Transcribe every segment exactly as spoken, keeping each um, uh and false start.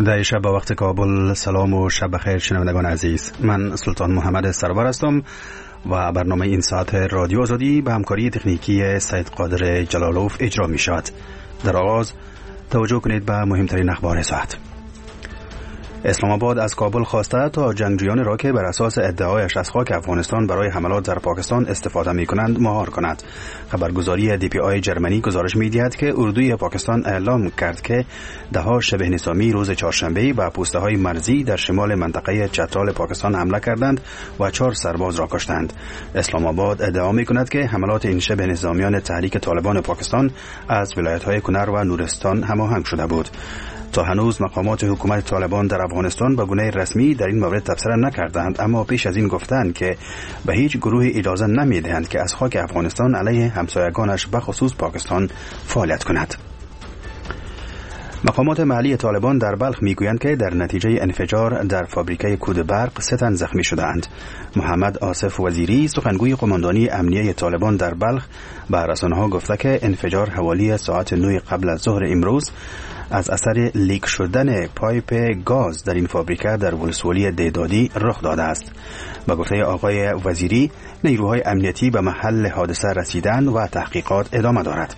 در شب با وقت کابل سلام و شب بخیر شنوندگان عزیز. من سلطان محمد سرور هستم و برنامه این ساعت رادیو آزادی به همکاری تکنیکی سید قادر جلالوف اجرا می شود. در آغاز توجه کنید به مهمترین اخبار ساعت. اسلام آباد از کابل خواسته تا جنگجویان را که بر اساس ادعایش از خاک افغانستان برای حملات در پاکستان استفاده می کنند مهار کند. خبرگزاری دی پی آی جرمنی گزارش می دهد که اردوی پاکستان اعلام کرد که دهها شبه نظامی روز چهارشنبه به پوسته های مرزی در شمال منطقه چترال پاکستان حمله کردند و چهار سرباز را کشتند. اسلام آباد ادعا می کند که حملات این شبه نظامیان تحریک طالبان پاکستان از ولایت های کنر و نورستان هماهنگ شده بود. تا هنوز مقامات حکومت طالبان در افغانستان به گونه رسمی در این مورد تبصره نکردند، اما پیش از این گفتند که به هیچ گروه اجازه نمیدهند که از خاک افغانستان علیه همسایگانش به خصوص پاکستان فعالیت کند. مقامات محلی طالبان در بلخ میگویند که در نتیجه انفجار در فابریکه کود برق سه تن زخمی شدند. محمد آصف وزیری سخنگوی قماندانی امنیه طالبان در بلخ به رسانه‌ها گفته که انفجار حوالی ساعت نه قبل از ظهر امروز از اثر لیک شدن پایپ گاز در این فابریکه در ولسوالی دیدادی رخ داده است. با گفته آقای وزیری نیروهای امنیتی به محل حادثه رسیدند و تحقیقات ادامه دارد.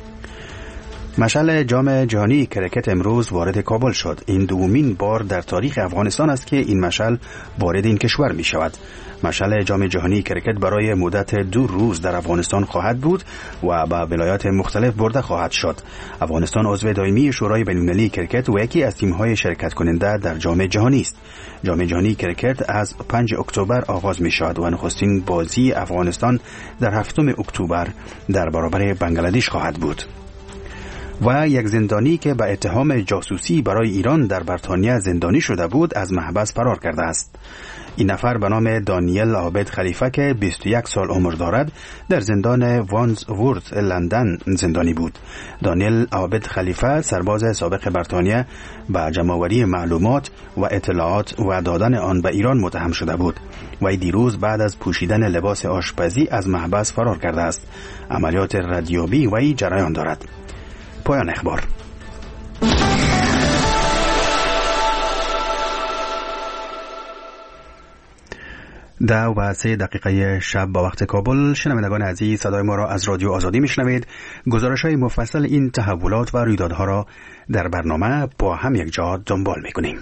مشعل جام جهانی کرکت امروز وارد کابل شد. این دومین بار در تاریخ افغانستان است که این مشعل وارد این کشور می شود. مشعل جام جهانی کرکت برای مدت دو روز در افغانستان خواهد بود و به ولایات مختلف برده خواهد شد. افغانستان عضو دائمی شورای بین‌المللی کرکت و یکی از تیم‌های شرکت کننده در جام جهانی است. جام جهانی کرکت از پنجم اکتبر آغاز می شود و نخستین بازی افغانستان در هفتم اکتبر در برابر بنگلادش خواهد بود. و یک زندانی که به اتهام جاسوسی برای ایران در بریتانیا زندانی شده بود از محبس فرار کرده است. این نفر به نام دانیل عابد خلیفه که بیست و یک سال عمر دارد در زندان وانزورث لندن زندانی بود. دانیل عابد خلیفه سرباز سابق بریتانیا به جمع‌آوری معلومات و اطلاعات و دادن آن به ایران متهم شده بود. و دیروز بعد از پوشیدن لباس آشپزی از محبس فرار کرده است. عملیات ردیابی و جریان دارد. پایان اخبار. ده و سه دقیقه شب با وقت کابل. شنوندگان عزیز، صدای ما را از رادیو آزادی میشنوید. گزارش های مفصل این تحولات و رویدادها را در برنامه با هم یک جا دنبال میکنیم.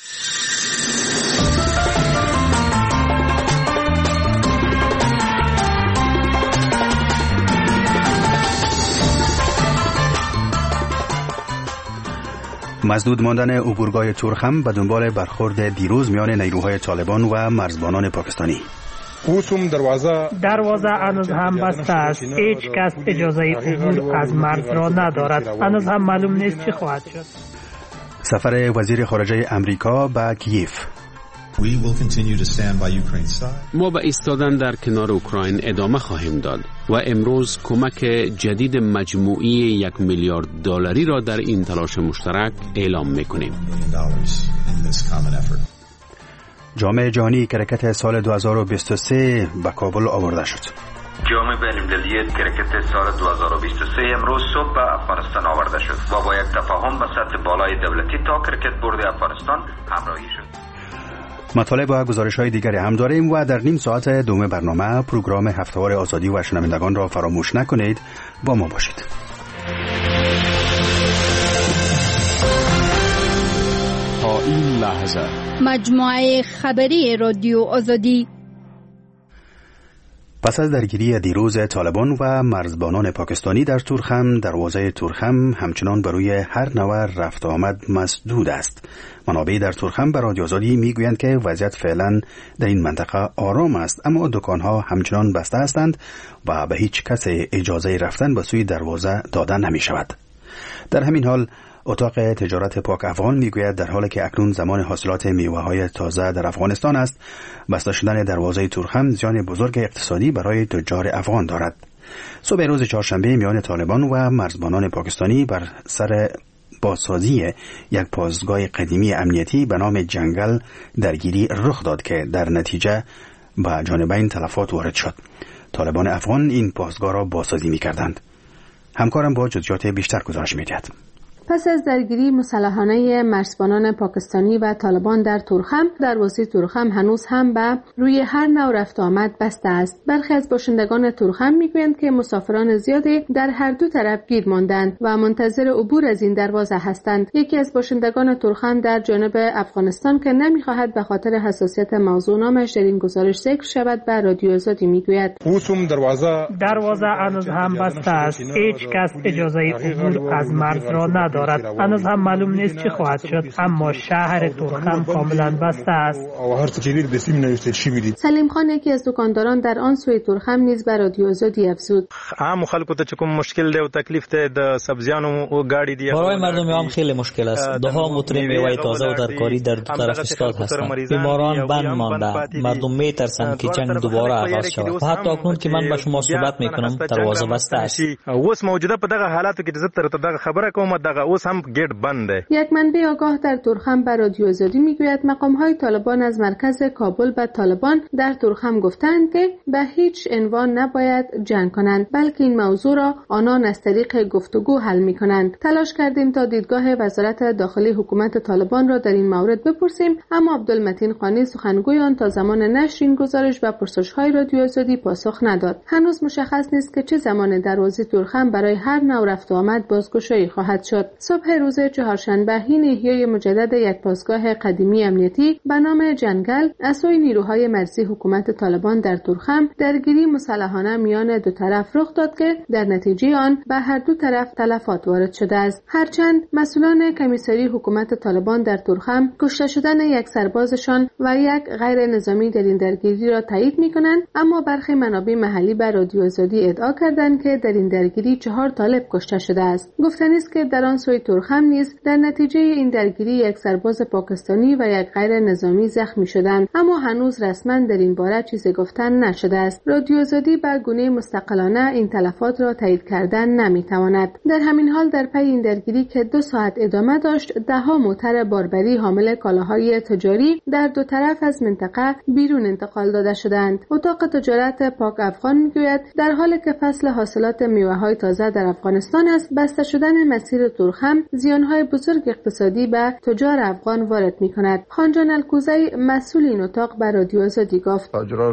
مسدود ماندن عبورگاه تورخم به دنبال برخورد دیروز میان نیروهای طالبان و مرزبانان پاکستانی. دروازه دروازه هنوز هم بسته است. هیچ کس اجازه عبور از مرز را ندارد. هنوز هم معلوم نیست چه خواهد شد. سفر وزیر خارجه امریکا به کیف. ما به ایستادن در کنار اوکراین ادامه خواهیم داد و امروز کمک جدید مجموعی یک میلیارد دلاری را در این تلاش مشترک اعلام میکنیم. جام جهانی کرکت سال دو هزار و بیست و سه به کابل آورده شد. جام بین‌المللی کرکت سال دو هزار و بیست و سه امروز صبح به افغانستان آورده شد و با یک تفاهم به سطح بالای دولتی تا کرکت بورد افغانستان همراهی شد. مطالب و گزارش‌های دیگری هم داریم و در نیم ساعت دوم برنامه پروگرام هفته‌وار آزادی و شنوندگان را فراموش نکنید. با ما باشید. تا این لحظه مجموعه خبری رادیو آزادی. پس از درگیری دیروز طالبان و مرزبانان پاکستانی در تورخم، دروازه تورخم همچنان بروی هر نوع رفت آمد مسدود است. منابع در تورخم به رادیو آزادی میگویند که وضعیت فعلا در این منطقه آرام است، اما دکانها همچنان بسته هستند و به هیچ کس اجازه رفتن به سوی دروازه داده نمی شود. در همین حال اتاق تجارت پاک افغان میگوید در حالی که اکنون زمان حاصلات میوه‌های تازه در افغانستان است، بسته شدن دروازه تورخم زیان بزرگ اقتصادی برای تجار افغان دارد. صبح روز چهارشنبه میان طالبان و مرزبانان پاکستانی بر سر بازسازی یک پاسگاه قدیمی امنیتی به نام جنگل درگیری رخ داد که در نتیجه به جانبین تلفات وارد شد. طالبان افغان این پاسگاه را بازسازی می‌کردند. همکارم با جزئیات بیشتر گزارش می‌دهد. پس از درگیری مسلحانه مرزبانان پاکستانی و طالبان در تورخم، دروازه تورخم هنوز هم به روی هر نوع رفت آمد بسته است. برخی از باشندگان تورخم میگویند که مسافران زیادی در هر دو طرف گیر ماندند و منتظر عبور از این دروازه هستند. یکی از باشندگان تورخم در جانب افغانستان که نمیخواهد به خاطر حساسیت موضوع نامش در این گزارش ذکر شود به رادیو آزادی میگوید: دروازه دروازه هنوز هم بسته است. هیچ کس اجازه عبور از مرز را ندارد. هنوز هم معلوم نیست چه خواهد شد، اما شهر تورخم کاملا بسته است. سلیم خان یکی از دکانداران در آن سوی تورخم نیز به رادیو آزادی افزود: عام خلکو ته کوم مشکل دی او تکلیف ته د سبزیانو او گاڑی دی. برای مردم عام خیلی مشکل است. ده ها موتر میوه تازه و ترکاری در دو طرف ایستاد هستند. بیماران بند مانده. مردم میترسند که جنگ دوباره آغاز شود. و حتی اکنون که من با شما صحبت میکنم دروازه بسته است. اوس موجوده په دغه حالاتو کې چې تر دغه خبره کوم دغه اوس هم گیت بند دی. یک منبع آگاه در تورخم به رادیو آزادی میگوید مقام‌های طالبان از مرکز کابل به طالبان در تورخم گفتند که به هیچ عنوان نباید جنگ کنند، بلکه این موضوع را آنان از طریق گفتگو حل میکنند. تلاش کردیم تا دیدگاه وزارت داخلی حکومت طالبان را در این مورد بپرسیم، اما عبدالمتین قانی سخنگوی آن تا زمان نشر این گزارش و پرسش‌های رادیو آزادی پاسخ نداد. هنوز مشخص نیست که چه زمان دروازه تورخم برای هر نوع رفت و آمد بازگشایی خواهد شد. صبح روز چهارشنبه حین احیای مجدد یک پاسگاه قدیمی امنیتی به نام جنگل از سوی نیروهای مرزی حکومت طالبان در تورخم، درگیری مسلحانه میان دو طرف رخ داد که در نتیجه آن به هر دو طرف تلفات وارد شده است. هرچند مسئولان کمیسری حکومت طالبان در تورخم کشته شدن یک سربازشان و یک غیر نظامی در این درگیری را تایید می‌کنند، اما برخی منابع محلی به رادیو آزادی ادعا کردند که در این درگیری چهار طالب کشته شده است. گفتنی است که در آن سوی تورخم نیز در نتیجه این درگیری یک سرباز پاکستانی و یک غیر نظامی زخمی شدند، اما هنوز رسما در این باره چیزی گفتن نشده است. رادیو آزادی به گونه مستقلانه این تلفات را تایید کردن نمیتواند. در همین حال در پی این درگیری که دو ساعت ادامه داشت، ده ها موتر باربری حامل کالاهای تجاری در دو طرف از منطقه بیرون انتقال داده شدند. اتاق تجارت پاک افغان میگوید در حالی که فصل حاصلات میوه‌های تازه در افغانستان است، بسته شدن مسیر تورخم زیانهای بزرگ اقتصادی به تجار افغان وارد می‌کند. خانجان الکوزی مسئول این اتاق به رادیو آزادی گفت: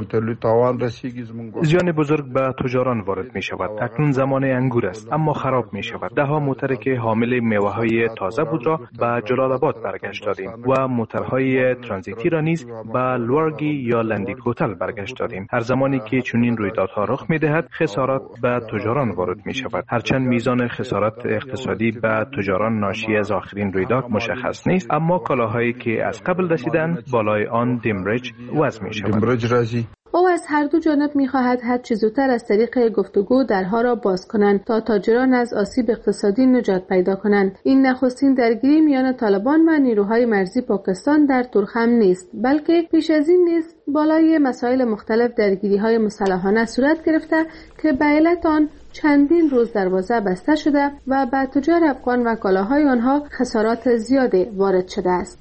زیان بزرگ به تجاران وارد می‌شود. اکنون زمان انگور است اما خراب می‌شود. ده ها موتر که حامل میوه‌های تازه بود را به جلال آباد برگشت دادیم و موترهای ترانزیتی را نیز به لورگی یا لندی کوتل برگشت دادیم. هر زمانی که چنین رویدادها رخ می‌دهد خسارات به تجاران وارد می‌شود. هرچند میزان خسارات اقتصادی به تجاران ناشی از آخرین رویداد مشخص نیست، اما کالاهایی که از قبل رسیدند بالای آن دمرج وضع می‌شود. او از هر دو جانب می‌خواهد هر چه زودتر از طریق گفتگو درها را باز کنند تا تاجران از آسیب اقتصادی نجات پیدا کنند. این نخستین درگیری میان طالبان و نیروهای مرزی پاکستان در تورخم نیست، بلکه پیش از این نیز بالای مسائل مختلف درگیری‌های مسلحانه صورت گرفته که به علت آن چندین روز دروازه بسته شده و به تجار افغان و کالاهای آنها خسارات زیادی وارد شده است.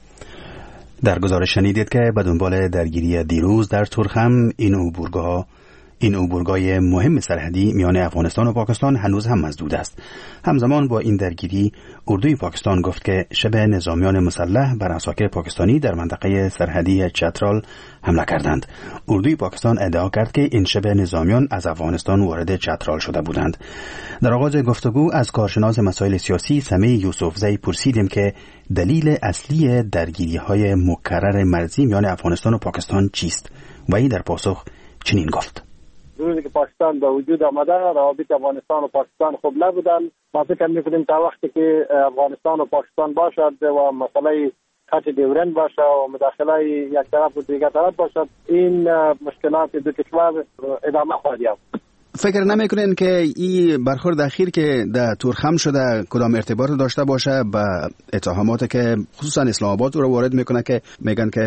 در گزارش شنیدید که به دنبال درگیری دیروز در تورخم این عبورگاه این عبورگاه مهم سرحدی میان افغانستان و پاکستان هنوز هم مسدود است. همزمان با این درگیری اردوی پاکستان گفت که شب نظامیان مسلح بر عساکر پاکستانی در منطقه سرحدی چترال حمله کردند. اردوی پاکستان ادعا کرد که این شب نظامیان از افغانستان وارد چترال شده بودند. در آغاز گفتگو از کارشناس مسائل سیاسی سمی یوسفزی پرسیدیم که دلیل اصلی درگیری‌های مکرر مرزی میان افغانستان و پاکستان چیست و این در پاسخ چنین گفت: روزی که پاکستان به وجود آمده روابط افغانستان و پاکستان خوب نبودن. ما فکر می‌کنیم تا وقتی که افغانستان و پاکستان باشد و مسئله خط دیورند باشه و مداخله یک طرف و دیگر طرف باشد، این مشکلات دو کشور ادامه خواهد یافت. فکر نمیکنین که این برخورد اخیر که در تورخم شده کدام ارتباط داشته باشه با اتهاماتی که خصوصا اسلام آباد رو وارد میکنه که میگن که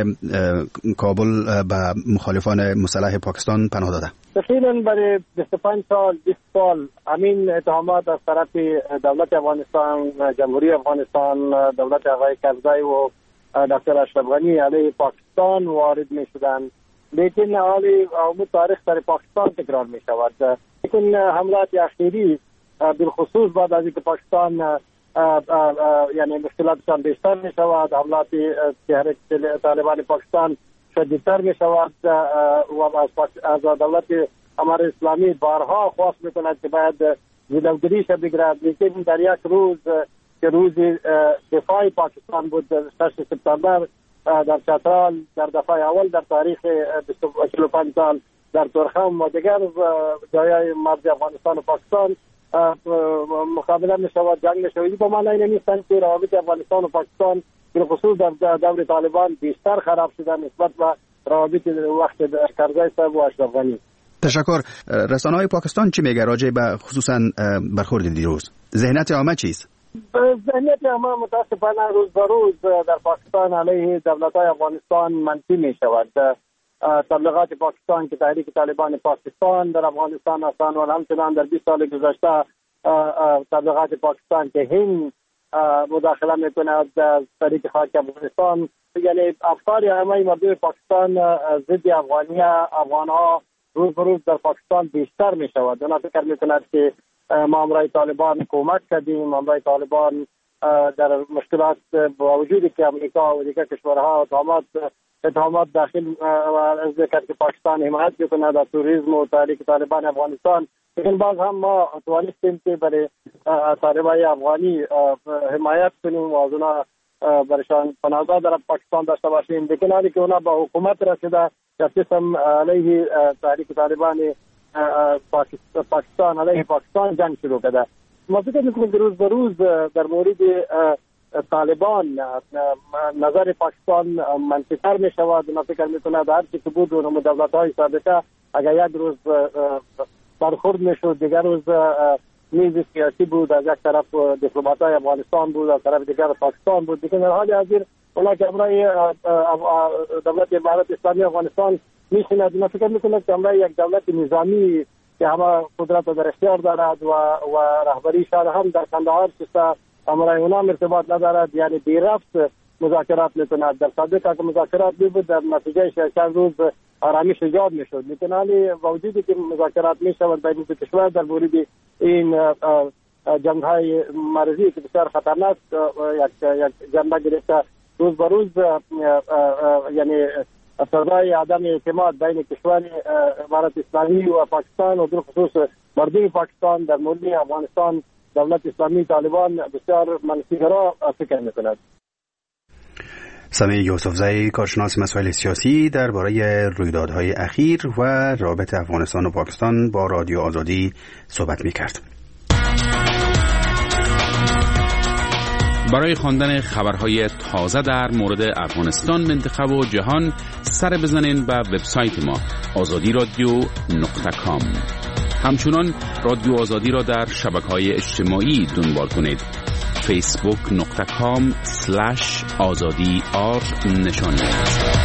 کابل به مخالفان مسلح پاکستان پناه داده؟ تقریبا برای بیست و پنج سال بیست سال همین اتهامات از طرف دولت افغانستان، جمهوری افغانستان، دولت آقای کرزی و دکتر اشرف غنی علیه پاکستان وارد میشدن، لیکن حالی عموم تاریخ در پاکستان تکرار می شود. لیکن حملات اخیری بالخصوص بعد از اینکه پاکستان یعنی مشکلاتشان بیشتر می شود، حملات تحریک طالبان پاکستان شدیدتر می شود و از دولت امارت اسلامی بارها خواست می کند که باید جلوگیری شد بگیرد. لیکن در یک روز که روز دفاع پاکستان بود شش سپتامبر در چترال، در دفعه اول در تاریخ چهل و پنج سال در تورخم و دیگر جای مرز افغانستان و پاکستان مقابله می شود، جنگ می شود. به معنی این نیست که روابط افغانستان و پاکستان به خصوص در دور طالبان بیشتر خراب شده نسبت به روابط وقت کرزی صاحب و اشرف غنی. تشکر. رسانه‌های پاکستان چی میگه راجع به خصوصا برخورد دیروز؟ ذهنیت عامه چیست؟ ذهنیت عامه متاسفانه روز به روز در پاکستان علیه دولت‌های افغانستان منفی می شود. تبلیغات پاکستان که تحریک طالبان پاکستان در افغانستان هستند و همچنان در بیست سال گذشته تبلیغات پاکستان که هند مداخله میکند در تحریک خاک افغانستان، یعنی افکار عامه مردم پاکستان ضد افغانی افغانها روز به روز در پاکستان بیشتر می شود. اونا فکر میکند که ما امرای طالبان کمک کردیم، امرای طالبان در مشکلات با وجودی که امریکا و دیگر کشورها اتهامات اتهامات داخل از ذکر که پاکستان حمایت میکند از توریسم و تحریک طالبان افغانستان، لیکن باز هم ما توانستیم که برای طالبان افغانی حمایت کنیم و از اونا برشان پناهگاه در پاکستان داشته باشیم. لیکن حالی که اونا با حکومت رسیده یا قسم علیه تحریک طالبان پاکستان علیه پاکستان جنگ شروع کرده. ما فکر میکنیم که روز به روز در مورد طالبان نظر پاکستان منفی‌تر می شود. ما فکر میکنم در هر چی که بود و دولت‌های سابقه اگر یک روز برخورد میشد، دیگر روز میز سیاسی بود، از یک طرف دیپلمات‌های افغانستان بود، از طرف دیگر پاکستان بود. دیگه در حال حاضر اونا که امرای دولت امارت اسلامی افغانستان میشیند، ما فکر میکنم که امرای یک دولت نظامی که همه قدرت در اختیار دارد و و رهبری شهر هم در کندهار شسته امرای اونا ارتباط ندارد، یعنی بی رفت مذاکرات میکند. در سابقه که مذاکرات بود در نتیجه چند روز آرامش ایجاد میشد، لیکن حالی با وجودی که مذاکرات میشود بین دو کشور در مورد این جنگ های مرزی که بسیار خطرناک یک یک جنبه گرفته، روز به روز یعنی صدای عدم اعتماد بین کشور امارت اسلامی و پاکستان و در خصوص مردم پاکستان در مورد افغانستان دولت اسلامی طالبان بسیار منفی‌گرا فکر میکند. سمیع یوسفزئی کارشناس مسائل سیاسی درباره رویدادهای اخیر و رابط افغانستان و پاکستان با رادیو آزادی صحبت میکرد. برای خواندن خبرهای تازه در مورد افغانستان، منطقه و جهان سر بزنین به وبسایت ما آزادی رادیو نقطه کام. همچنان رادیو آزادی را در شبکه‌های اجتماعی دنبال کنید. فیسبوک نقطه کام سلش آزادی آر نشان دهید.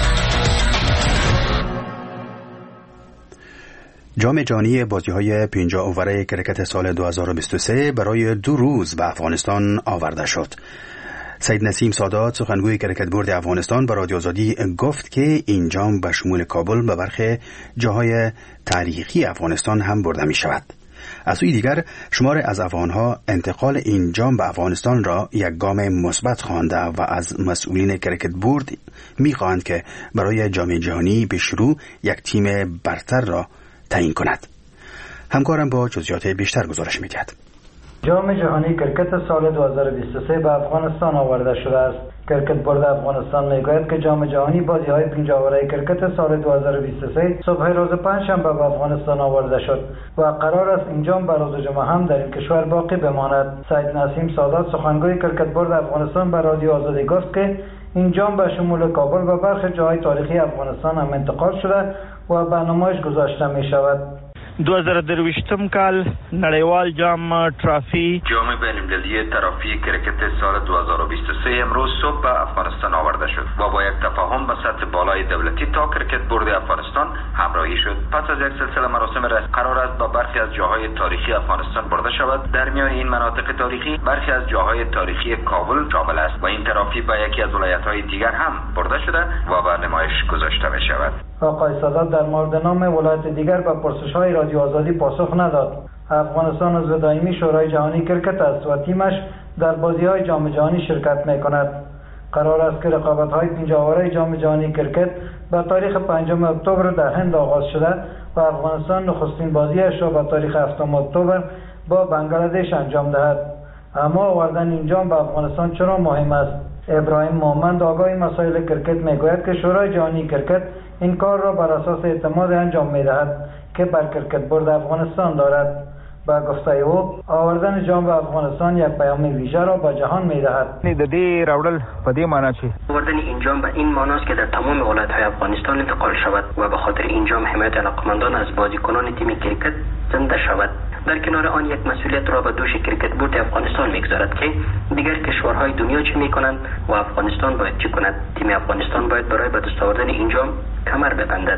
جام جهانی بازی‌های پنجاه اوور کرکت سال دو هزار و بیست و سه برای دو روز به افغانستان آورده شد. سید نسیم سادات سخنگوی کرکت بورد افغانستان به رادیو آزادی گفت که این جام به شمول کابل و برخی جاهای تاریخی افغانستان هم برده می شود. از سوی دیگر شمار از افغانها انتقال این جام به افغانستان را یک گام مثبت خوانده و از مسئولین کرکت بورد می خواهند که برای جام جهانی به شروع یک تیم برتر را تعیین کند. همکارم با جزئیات بیشتر گزارش می‌دهد. جام جهانی کرکت سال دو هزار و بیست و سه به افغانستان آورده شده است. کرکت بورد افغانستان میگوید که جام جهانی بازی‌های پنجاه اوور کرکت سال دو هزار و بیست و سه صبح روز پنجشنبه به افغانستان آورده شد و قرار است این جام به روز جمعه هم در این کشور باقی بماند. سید نسیم سادات سخنگوی کرکت بورد افغانستان به رادیو آزادی گفت که این جام به شمول کابل و برخی جاهای تاریخی افغانستان هم انتقال شده و به نمایش گذاشته می شود. دو هزار و دویستم کال نړیوال جام ترافی جام بین‌المللی ترافی کرکت سال دو هزار و بیست و سه امروز صبح به افغانستان آورده شد و با یک تفاهم به سطح بالای دولتی تا کرکت بورد افغانستان همراهی شد. پس از یک سلسله مراسم رسمی قرار است با برخی از جاهای تاریخی افغانستان برده شود. در میان این مناطق تاریخی برخی از جاهای تاریخی کابل شامل است و این ترافی به یکی از ولایت‌های دیگر هم برده شده و به نمایش گذاشته می شود. آقای سادات در مورد نام ولایت دیگر به پرسش‌های رادیو آزادی پاسخ نداد. افغانستان عضو دائمی شورای جهانی کرکت است و تیمش در بازی‌های جام جهانی شرکت می‌کند. قرار است که رقابت‌های پنجاه‌واره جام جهانی کرکت به تاریخ پنجم اکتبر در هند آغاز شده و افغانستان نخستین بازیش را به تاریخ هفتم اکتبر با بنگلادش انجام دهد. اما آوردن این جام به افغانستان چرا مهم است؟ ابراهیم مومند آگاه مسائل کرکت میگوید که شورای جهانی کرکت این کار را بر اساس اعتماد انجام میدهد که بر کرکت بورد افغانستان دارد. با گفته او آوردن جام به افغانستان یک پیام ویژه را به جهان میدهد. د دې راوړل په دې معنی چې آوردن این جام به این معنی است که در تمام ولایت‌های افغانستان انتقال شود و به خاطر این جام حمایت علاقمندان از بازیکنان تیم کرکت زنده شود. در کنار آن یک مسئولیت را به دوش کرکت بورد افغانستان میگذارد که دیگر کشورهای دنیا چه میکنند و افغانستان باید چه کند. تیم افغانستان باید برای به دست آوردن این جام کمر ببندد.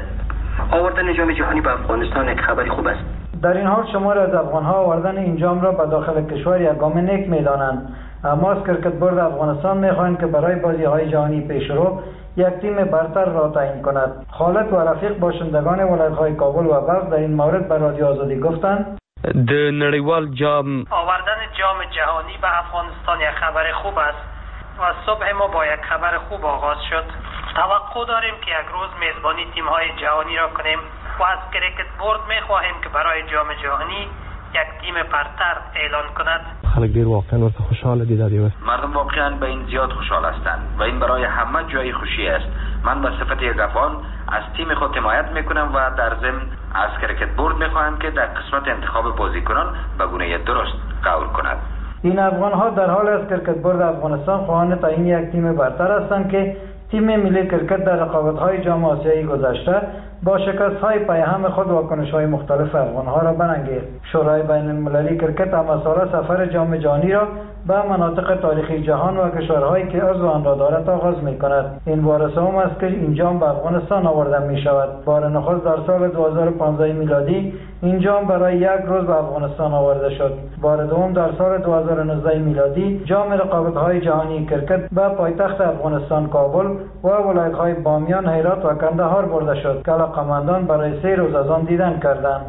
آوردن جام جهانی به افغانستان یک خبری خوب است. در این حال شمار از افغان‌ها آوردن این جام را به داخل کشور یک گام نیک می‌دانند، اما از کرکت بورد افغانستان می‌خواهند که برای بازی‌های جهانی پیشرو یک تیم برتر را تعیین کند. خالد و رفیق باشندگان ولایت‌های کابل و بلخ در این مورد به رادیو آزادی گفتند د نړیوال جام آوردن جام جهانی به افغانستان یک خبر خوب است و صبح ما با یک خبر خوب آغاز شد. توقع داریم که یک روز میزبانی تیم‌های جهانی را کنیم و از کرکت بورد می‌خواهیم که برای جام جهانی یک تیم برتر اعلان کند. خلک ډیر واقعا ورته خوشحال دي. دادی مردم واقعا به این زیاد خوشحال هستند و این برای همه جای خوشی است. من به صفت یک افغان از تیم خود حمایت میکنم و در ضمن از کرکت بورد میخواهم که در قسمت انتخاب بازیکنان به گونه درست قول کند. این افغان‌ها در حال از کرکت بورد افغانستان خواهان تعیین یک تیم برتر هستند که تیم ملی کرکت در رقابت‌های جام آسیایی گذشته با شکست‌های پیهم خود واکنش‌های مختلف افغان‌ها را برانگیخت. شورای بین‌المللی کرکت هم سال سفر جام جهانی را به مناطق تاریخی جهان و کشورهایی که عضو آن را دارد آغاز می‌کند. این بار سوم است که این جام به افغانستان آورده می‌شود. بار نخست در سال دو هزار و پانزده میلادی این جام برای یک روز به افغانستان آورده شد. بار دوم در سال دو هزار و نوزده میلادی جام رقابت‌های جهانی کرکت به پایتخت افغانستان کابل و ولایت‌های بامیان، هرات و کندهار برده شد که علاقه‌مندان برای سه روز از آن دیدن کردند.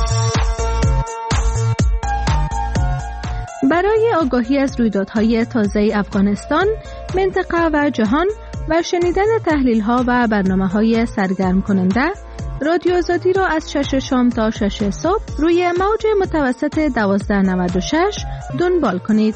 برای آگاهی از رویدادهای تازه افغانستان، منطقه و جهان و شنیدن تحلیل‌ها و برنامه‌های سرگرم کننده، رادیو آزادی را از شش شام تا شش صبح روی موج متوسط دوازده نود و شش دنبال کنید.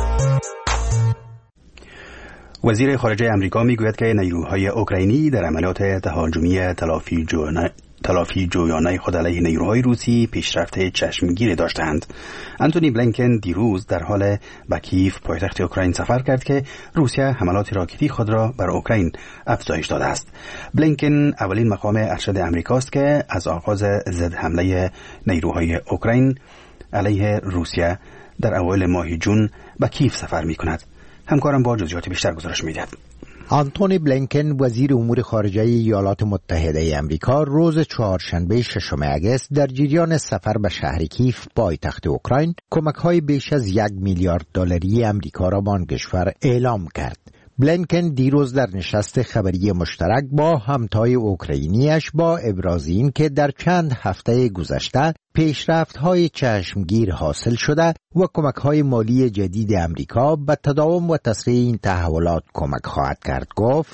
وزیر خارجه امریکا میگوید که نیروهای اوکراینی در عملیات تهاجمی تلافی جویانه تلافی جویانه خود علیه نیروهای روسی پیشرفت چشمگیری داشتند. انتونی بلینکن دیروز در حال به کیف پایتخت اوکراین سفر کرد که روسیه حملات راکتی خود را بر اوکراین افزایش داده است. بلینکن اولین مقام ارشد امریکاست که از آغاز ضد حمله نیروهای اوکراین علیه روسیه در اوایل ماه جون به کیف سفر می کند. همکارم با جزئیات بیشتر گزارش می‌دهد. آنتونی بلینکن وزیر امور خارجه ایالات متحده آمریکا روز چهارشنبه ششم آگوست در جریان سفر به شهر کیف پایتخت اوکراین کمک‌های بیش از یک میلیارد دلاری آمریکا را به آن کشور اعلام کرد. بلینکن دیروز در نشست خبری مشترک با همتای اوکراینیش با ابراز این که در چند هفته گذشته پیشرفت‌های چشمگیر حاصل شده و کمک‌های مالی جدید امریکا به تداوم و تسریع این تحولات کمک خواهد کرد گفت: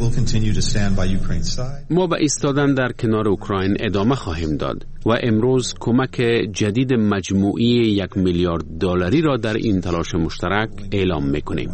ما به ایستادن در کنار اوکراین ادامه خواهیم داد و امروز کمک جدید مجموعی یک میلیارد دلاری را در این تلاش مشترک اعلام می‌کنیم.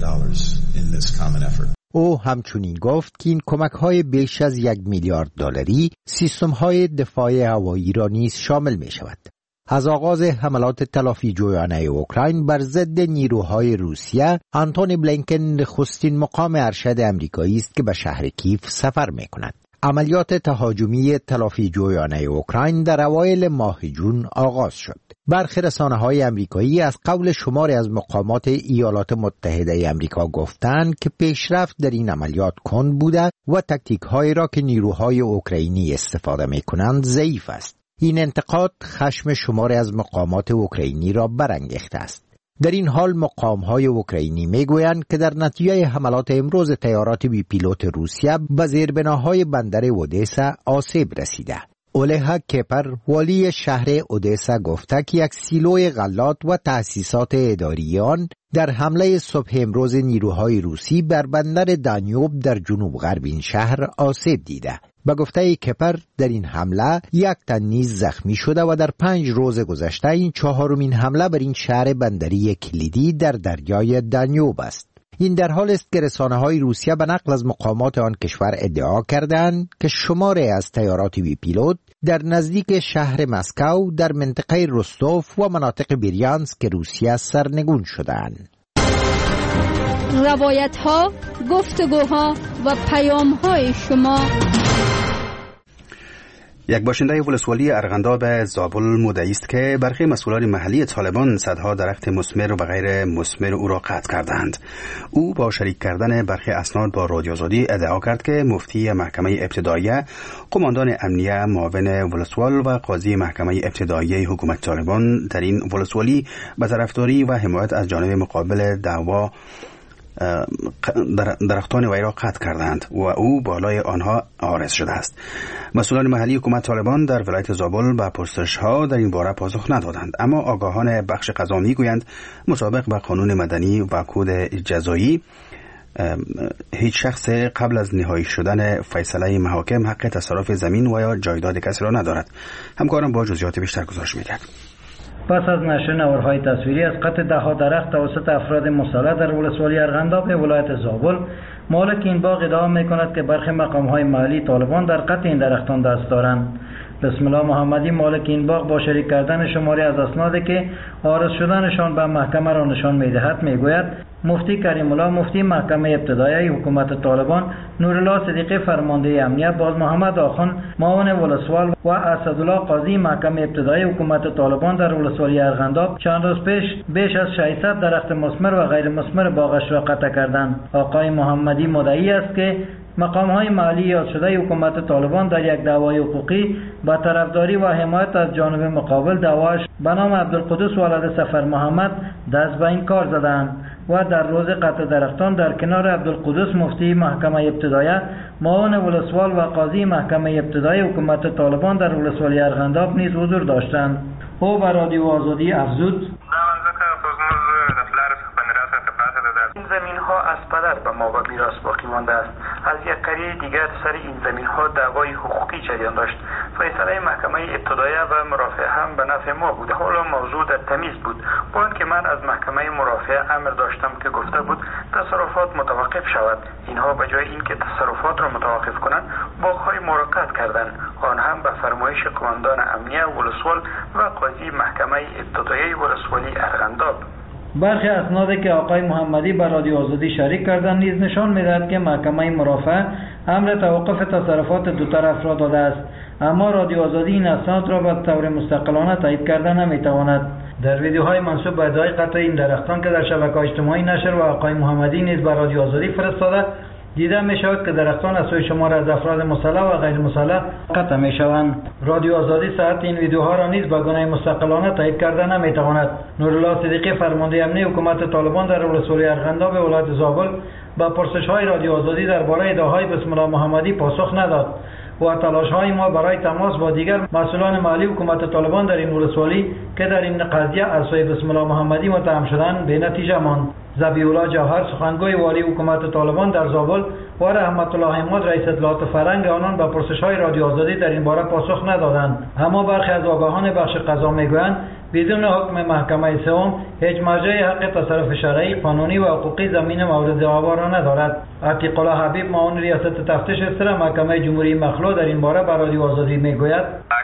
او همچنین گفت که این کمک‌های بیش از یک میلیارد دلاری سیستم‌های دفاع هوایی را نیز شامل می‌شود. از آغاز حملات تلافی جویانه اوکراین بر ضد نیروهای روسیه، آنتونی بلینکن نخستین مقام ارشد آمریکایی است که به شهر کیف سفر می‌کند. عملیات تهاجمی تلافی جویانه اوکراین در اوایل ماه جون آغاز شد. برخی رسانه‌های آمریکایی از قول شماری از مقامات ایالات متحده آمریکا گفتند که پیشرفت در این عملیات کند بوده و تاکتیک‌هایی را که نیروهای اوکراینی استفاده می‌کنند ضعیف است. این انتقاد خشم شماری از مقامات اوکراینی را برانگیخته است. در این حال مقام‌های اوکراینی میگویند که در نتیجه حملات امروز طیارات بی پیلوت روسیه به زیربناهای بندر اودسا آسیب رسیده. اولها کپر والی شهر اودسا گفته که یک سیلوی غلات و تأسیسات اداری آن در حمله صبح امروز نیروهای روسی بر بندر دانیوب در جنوب غرب این شهر آسیب دیده. به گفته کپر در این حمله یک تن نیز زخمی شده و در پنج روز گذشته این چهارمین حمله بر این شهر بندری کلیدی در دریای دانیوب است. این در حال است که رسانه‌های روسیه به نقل از مقامات آن کشور ادعا کردند که شماری از طیارات بی پیلوت در نزدیک شهر مسکو در منطقه رستوف و مناطق بیریانسک که روسیه سرنگون شدند. روایت‌ها، گفتگوها و پیام‌های شما. یک باشنده ولسوالی ارغنداب زابل مدعی است که برخی مسئولان محلی طالبان صدها درخت مثمر و غیر مثمر او را قطع کردند. او با شریک کردن برخی اسناد با رادیو آزادی ادعا کرد که مفتی محکمه ابتداییه، قماندان امنیه معاون ولسوال و قاضی محکمه ابتداییه حکومت طالبان در این ولسوالی به طرفداری و حمایت از جانب مقابل دعوا درختان وی را قطع کردند و او بالای آنها عارض شده است. مسئولان محلی حکومت طالبان در ولایت زابل به پرسش‌ها در این باره پاسخ ندادند، اما آگاهان بخش قضا می‌گویند مطابق با قانون مدنی و کد جزایی هیچ شخص قبل از نهایی شدن فیصله محاکم حق تصرف زمین و یا جایداد کسی را ندارد. همکارم با جزئیات بیشتر گزارش می‌دهد. پس از نشر نوارهای تصویری از قطع ده‌ها درخت توسط افراد مسلح در ولسوالی ارغنداب ولایت زابل، مالک این باغ ادعا می‌کند که برخی مقام‌های محلی طالبان در قطع این درختان دست دارند. بسم الله محمدی مالک این باغ با شریک کردن شماری از اسنادی که عارض شدنشان به محکمه را نشان می‌دهد میگوید مفتی کریم الله مفتی محکمه ابتدایی حکومت طالبان، نورالله صدیقی فرمانده امنیت، باز محمد آخوند معاون ولسوال و اسدالله قاضی محکمه ابتدایی حکومت طالبان در ولسوالی ارغنداب چند روز پیش بیش از ششصد درخت مثمر و غیر مثمر باغش را قطع کردند. آقای محمدی مدعی است که مقام‌های محلی یاد شده حکومت طالبان در یک دعوای حقوقی با طرفداری و حمایت از جانب مقابل دعواش به نام عبدالقدوس ولد سفر محمد دست به این کار زدند و در روز قطع درختان در کنار عبدالقدوس مفتی محکمه ابتدایی، معاون ولسوال و قاضی محکمه ابتدایی حکومت طالبان در ولسوالی ارغنداب نیز حضور داشتند. او به رادیو آزادی افزود: این زمین ها از پدر به ما و میراث باقی مانده است. از یک قریه دیگر سر این زمین ها دعوای حقوقی جریان داشت. فیصله محکمه ابتداییه و مرافعه هم به نفع ما بود. حالا موضوع در تمیز بود. با اینکه من از محکمه مرافعه امر داشتم که گفته بود تصرفات متوقف شود. اینها به جای اینکه تصرفات را متوقف کنند، باغ‌های ما را قطع کردند. آن هم به فرمایش قماندان امنیه ولسوال و قاضی محکمه ابتدایی ولسوالی ارغنداب. برخی اسنادی که آقای محمدی به رادیو آزادی شریک کردند نیز نشان می‌دهد که محکمه مرافعه امر توقف تصرفات دو طرف را داده است، اما رادیو آزادی این اسناد را به طور مستقلانه تایید کردن نمی‌تواند. در ویدیوهای منسوب به ادعای قطع این درختان که در شبکه‌های اجتماعی نشر و آقای محمدی نیز به رادیو آزادی فرستاده، دیده می شود که درختان از سوی شمار از افراد مسلح و غیر مسلح قطع می شوند. رادیو آزادی صحت این ویدیوها را نیز به گونه مستقلانه تایید کرده نمی تواند. نورالله صدیقی فرمانده امنیه حکومت طالبان در ولسوالی ارغنداب ولایت زابل با پرسش‌های رادیو آزادی درباره ادعاهای بسم الله محمدی پاسخ نداد و تلاش‌های ما برای تماس با دیگر مسئولان محلی حکومت طالبان در این ولسوالی که در این قضیه از سوی بسم الله محمدی متهم شدند به نتیجه ماند. ذبیح‌الله جوهر سخنگوی والی حکومت طالبان در زابل و رحمت الله حماد رئیس اطلاعات فرنگ آنان به پرسش‌های رادیو آزادی در این باره پاسخ ندادند، اما برخی از آگاهان بخش قضا میگویند بدون حکم محکمه سوم هیچ مرجع حق تصرف شرعی، قانونی و حقوقی زمین مورد دعوا را ندارد. عتیق الله حبیب معاون ریاست تفتیش سر محکمه جمهوری مخلوع در این باره به رادیو آزادی میگوید: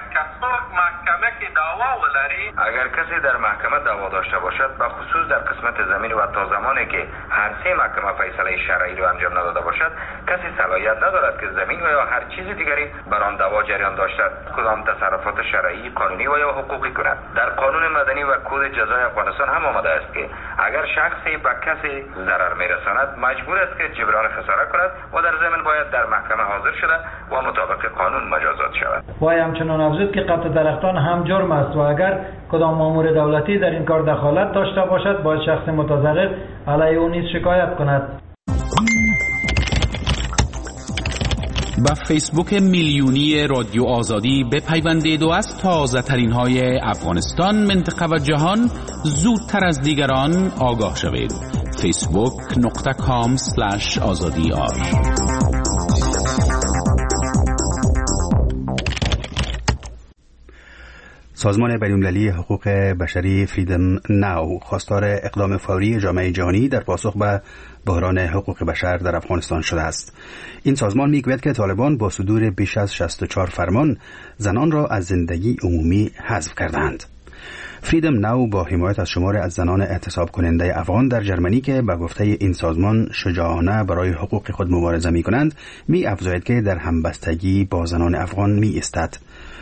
اگر کسی در محکمه دعوا داشته باشد، به خصوص در قسمت زمین و تا زمانی که هر سه محکمه فیصله شرعی را انجام نداده باشد، کسی صلاحیت ندارد که زمین و یا هر چیز دیگری بر آن دعوا جریان داشته کدام تصرفات شرعی، قانونی و یا حقوقی کند. در قانون مدنی و کد جزای افغانستان هم آمده است که اگر شخصی به کسی ضرر میرساند، مجبور است که جبران خسارت کند و در ضمن باید در محکمه حاضر شده و مطابق قانون مجازات شود. وای همچنان افزود که قطع درختان هم جرم است و اگر کدام مامور دولتی در این کار دخالت داشته باشد، باید شخص متضرر علیه او نیز شکایت کند. به فیسبوک میلیونی رادیو آزادی بپیوندید و از تازه ترین های افغانستان، منطقه و جهان زودتر از دیگران آگاه شوید. فیسبوک نقطه کام سلش آزادی آر. سازمان بین‌المللی حقوق بشری فریدم ناو خواستار اقدام فوری جامعه جهانی در پاسخ به بحران حقوق بشر در افغانستان شده است. این سازمان میگوید که طالبان با صدور بیش از شصت و چهار فرمان زنان را از زندگی عمومی حذف کردند. فریدم ناو با حمایت از شمار از زنان اعتصاب کننده افغان در جرمنی که به گفته این سازمان شجاعانه برای حقوق خود مبارزه می کنند، می افزاید که در همبستگی با زنان افغان می ایستد.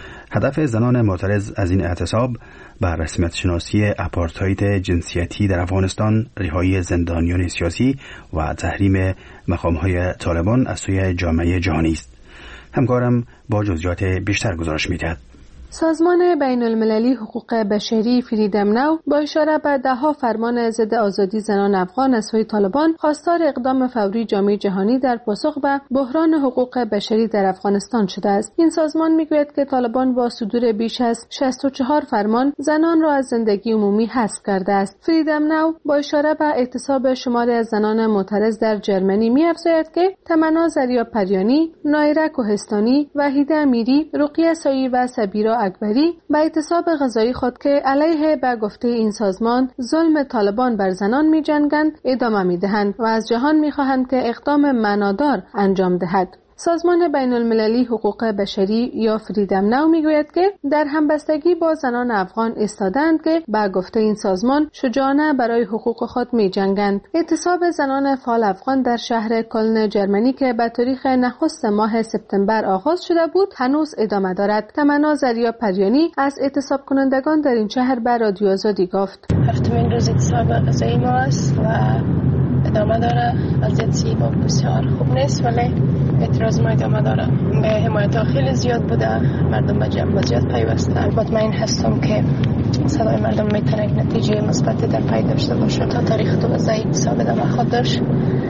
هدف زنان معترض از این اعتصاب بر رسمیت شناسی آپارتاید جنسیتی در افغانستان، رهایی زندانیان سیاسی و تحریم مقام‌های طالبان از سوی جامعه جهانی است. همکارم با جزئیات بیشتر گزارش می‌دهد. سازمان بین‌المللی حقوق بشری فریدم ناو با اشاره به ده‌ها فرمان ضد آزادی زنان افغان از سوی طالبان خواستار اقدام فوری جامعه جهانی در پاسخ به بحران حقوق بشری در افغانستان شده است. این سازمان میگوید که طالبان با صدور بیش از شصت و چهار فرمان زنان را از زندگی عمومی حذف کرده است. فریدم ناو با اشاره به اعتصاب شماری از زنان معترض در جرمنی می‌افزاید که تمنا زریا پریانی، نایره کوهستانی، وحیده امیری، رقیه سایی و سبیرا اکبری به اعتصاب غذایی خود که علیه به گفته این سازمان ظلم طالبان بر زنان می جنگند ادامه می دهند و از جهان می خواهند که اقدام معنادار انجام دهد. سازمان بین‌المللی حقوق بشری یا فریدم ناو میگوید که در همبستگی با زنان افغان ایستادند که به گفته این سازمان شجاعانه برای حقوق خود می‌جنگند. اعتصاب زنان فعال افغان در شهر کلن جرمنی که به تاریخ نخست ماه سپتامبر آغاز شده بود هنوز ادامه دارد. تمنا زریا پریانی از اعتصاب کنندگان در این شهر به رادیو آزادی گفت: هفتمین روز اعتصاب غذایی ما است و ادامه داره. وضعیت سیما بسیار خوب نیست ولی اعتراض ما ادامه داره. به حمایت ها خیلی زیاد بوده، مردم به جنبه زیاد پیوستن. مطمئن هستم که صدای مردم میتونه یک نتیجه مثبت در پی داشته باشه. تا تاریخ دوازده اعتصاب ادامه خواهد داشت.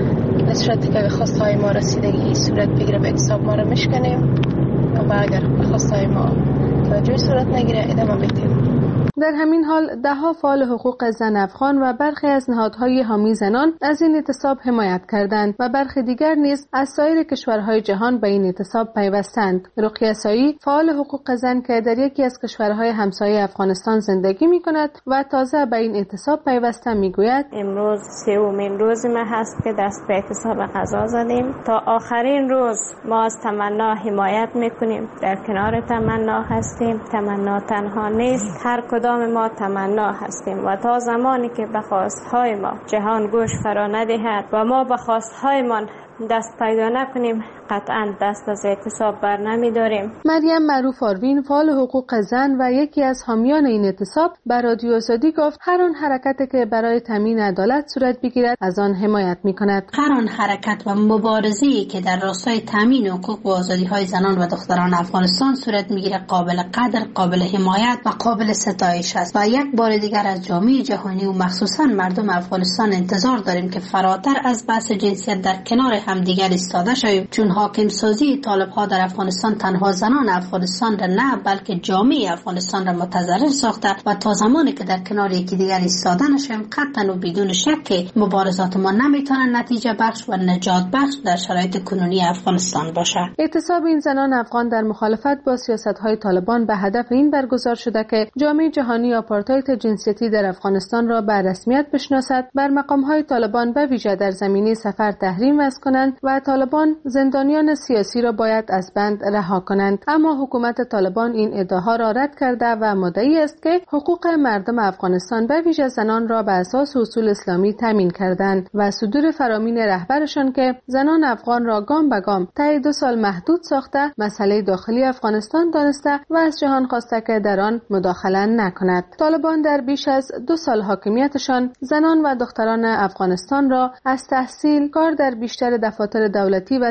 به صورتی که به خواستهای ما رسیدگی صورت بگیره به اعتصاب ما رو میشکنیم و اگر به خواستهای ما توجه صورت نگیره ادامه میدیم. در همین حال ده‌ها فعال حقوق زن افغان و برخی از نهادهای حامی زنان از این اعتصاب حمایت کردند و برخی دیگر نیز از سایر کشورهای جهان به این اعتصاب پیوستند. رقیه سایی فعال حقوق زن که در یکی از کشورهای همسایه افغانستان زندگی می‌کند و تازه به این اعتصاب پیوسته می‌گوید: امروز سومین روز ما هست که دست به اعتصاب غذا زدیم. تا آخرین روز ما از تمنا حمایت می‌کنیم، در کنار تمنا هستیم. تمنا تنها نیست، هر کدام ما تمنا هستیم و تا زمانی که به خواستهای ما جهان گوش فرا ندهد و ما به خواستهایمان دست پیدا نکنیم قطعا دست از اعتصاب بر نمی داریم. مریم معروف آروین فعال حقوق زن و یکی از حامیان این اعتصاب به رادیو آزادی گفت هر آن حرکتی که برای تامین عدالت صورت بگیرد از آن حمایت می کند. هر آن حرکت و مبارزه‌ای که در راستای تامین حقوق و آزادی‌های زنان و دختران افغانستان صورت می‌گیرد قابل قدر، قابل حمایت و قابل ستایش است و یک بار دیگر از جامعه جهانی و مخصوصاً مردم افغانستان انتظار داریم که فراتر از بحث جنسیت در کنار همدیگر ایستاده شویم، چون حاکم سازی طالب‌ها در افغانستان تنها زنان افغانستان را نه بلکه جامعه افغانستان را متضرر ساخته و تا زمانی که در کنار یکی دیگر ایستاده نشویم قطعاً و بدون شک مبارزات ما نمیتونه نتیجه بخش و نجات بخش در شرایط کنونی افغانستان باشه. اعتصاب این زنان افغان در مخالفت با سیاست‌های طالبان به هدف این برگزار شده که جامعه جهانی آپارتاید جنسیتی در افغانستان را به رسمیت بشناسد، بر مقام‌های طالبان به ویژه در زمینه سفر تحریم وضع کنند و طالبان زندانیان سیاسی را باید از بند رها کنند. اما حکومت طالبان این ادعاها را رد کرده و مدعی است که حقوق مردم افغانستان به ویژه زنان را به اساس اصول اسلامی تامین کردند و صدور فرامین رهبرشان که زنان افغان را گام به گام طی دو سال محدود ساخته مسئله داخلی افغانستان دانسته و از جهان خواسته که در آن مداخله نکند. طالبان در بیش از دو سال حاکمیتشان زنان و دختران افغانستان را از تحصیل، کار در بیشتر دفاتر دولتی و تمامی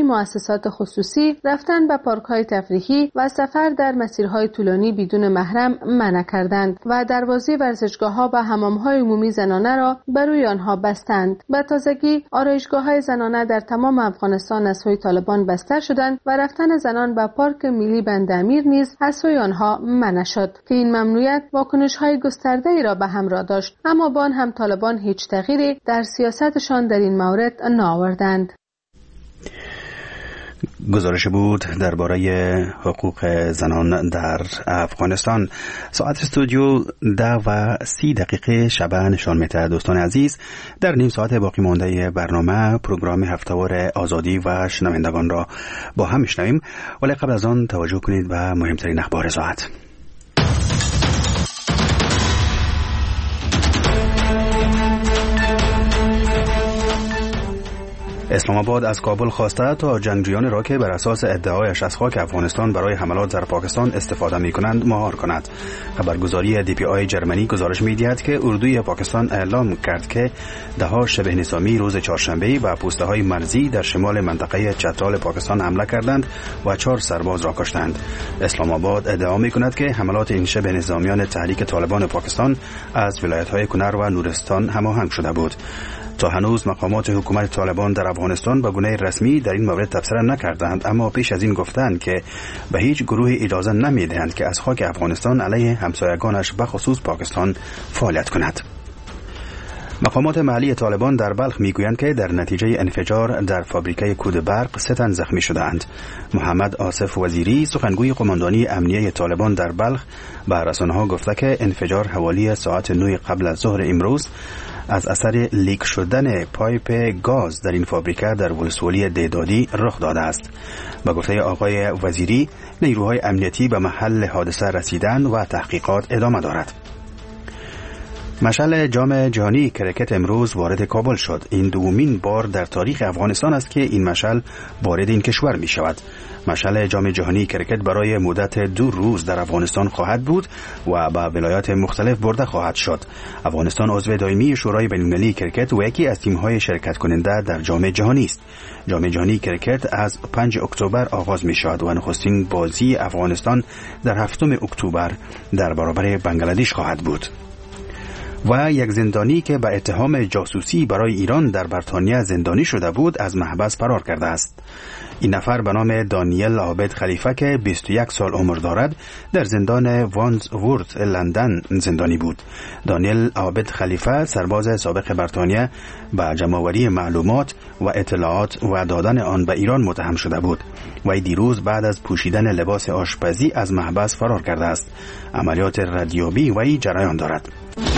مؤسسات خصوصی، رفتن به پارک‌های تفریحی و سفر در مسیرهای طولانی بدون محرم منع کردند و دروازه ورزشگاه‌ها و حمام‌های عمومی زنانه را بر روی آنها بستند. به تازگی آرایشگاه‌های زنانه در تمام افغانستان از سوی طالبان بسته شدند و رفتن زنان به پارک ملی بندامیر نیز از سوی آنها منع شد که این ممنوعیت واکنش‌های گسترده‌ای را به همراه داشت، اما با آن هم طالبان هیچ تغییری در سیاستشان در این مورد نآوردند. گزارش بود درباره حقوق زنان در افغانستان. ساعت استودیو ده و سی دقیقه شب نشان می‌دهد. دوستان عزیز، در نیم ساعت باقی مانده برنامه پروگرام هفته‌وار آزادی و شنوندگان را با هم میشنویم، ولی قبل از آن توجه کنید به مهمترین اخبار ساعت. اسلام آباد از کابل خواسته تا جنگجویان را که بر اساس ادعایش از خاک افغانستان برای حملات در پاکستان استفاده می‌کنند مهار کند. خبرگزاری دی پی آی جرمنی گزارش می‌دهد که اردوی پاکستان اعلام کرد که ده‌ها شبه نظامی روز چهارشنبه به پوسته‌های مرزی در شمال منطقه چترال پاکستان حمله کردند و چهار سرباز را کشتند. اسلام آباد ادعا می‌کند که حملات این شبه نظامیان تحریک طالبان پاکستان از ولایت‌های کنر و نورستان هماهنگ شده بود. تا هنوز مقامات حکومت طالبان در افغانستان به گونه رسمی در این مورد تبصره نکردند، اما پیش از این گفتند که به هیچ گروه اجازه نمیدهند که از خاک افغانستان علیه همسایگانش به خصوص پاکستان فعالیت کند. مقامات محلی طالبان در بلخ میگویند که در نتیجه انفجار در فابریکه کود برق سه تن زخمی شدند. محمد آصف وزیری سخنگوی قماندانی امنیه طالبان در بلخ به رسانه‌ها گفته که انفجار حوالی ساعت نه قبل از ظهر امروز از اثر لیک شدن پایپ گاز در این فابریکه در ولسوالی دیدادی رخ داده است. با گفته آقای وزیری، نیروهای امنیتی به محل حادثه رسیدند و تحقیقات ادامه دارد. مشعل جام جهانی کرکت امروز وارد کابل شد. این دومین بار در تاریخ افغانستان است که این مشعل وارد این کشور می شود. مشعل جام جهانی کرکت برای مدت دو روز در افغانستان خواهد بود و به ولایات مختلف برده خواهد شد. افغانستان عضو دائمی شورای بین‌المللی کرکت و یکی از تیم‌های شرکت کننده در جام جهانی است. جام جهانی کرکت از پنجم اکتبر آغاز می شود و نخستین بازی افغانستان در هفتم اکتبر در برابر بنگلادش خواهد بود. و یک زندانی که به اتهام جاسوسی برای ایران در بریتانیا زندانی شده بود از محبس فرار کرده است. این نفر به نام دانیل عابد خلیفه که بیست و یک سال عمر دارد در زندان وانزورت لندن زندانی بود. دانیل عابد خلیفه سرباز سابق بریتانیا به جمع‌آوری معلومات و اطلاعات و دادن آن به ایران متهم شده بود و دیروز بعد از پوشیدن لباس آشپزی از محبس فرار کرده است. عملیات ردیابی وی جریان دارد.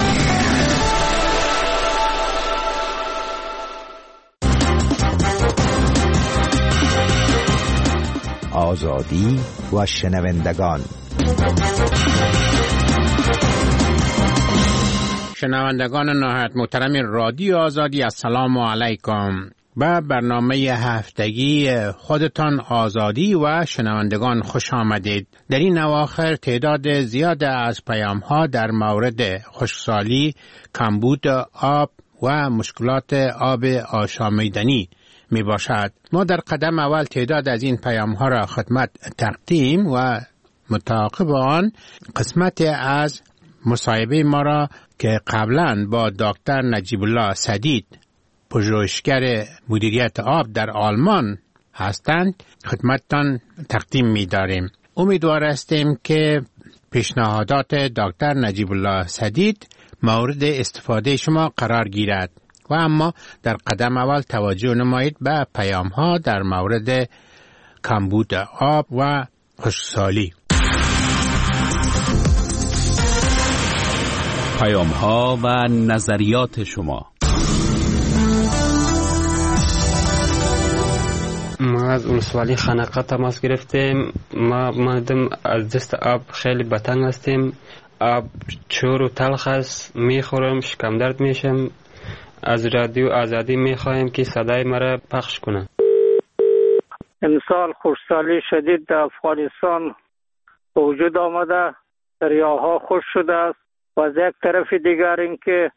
آزادی و شنوندگان. شنوندگان نهایت محترم رادیو آزادی، السلام علیکم. به برنامه هفتگی خودتان آزادی و شنوندگان خوش آمدید. در این اواخر تعداد زیاد از پیام ها در مورد خشکسالی، کمبود آب و مشکلات آب آشامیدنی می باشد. ما در قدم اول تعداد از این پیام ها را خدمت تقدیم و متعاقب آن قسمت از مصاحبه ما را که قبلا با دکتر نجیب الله سدید، پژوهشگر مدیریت آب در آلمان هستند، خدمتتان تقدیم می داریم. امیدوار هستیم که پیشنهادات دکتر نجیب الله سدید مورد استفاده شما قرار گیرد. و اما در قدم اول توجه نمایید به پیام ها در مورد کمبود آب و خشکسالی. پیام ها و نظریات شما. ما از ولسوالی خنقه تماس گرفتیم. ما مادم از دست آب خیلی بتنگ هستیم. آب چور و تلخ است، میخورم شکم درد میشم. از رادیو آزادی میخواهیم که صدای مرا پخش کنه. امسال خشکسالی شدید در افغانستان به وجود آمده، دریاها خشک شده است و از یک طرف دیگر اینکه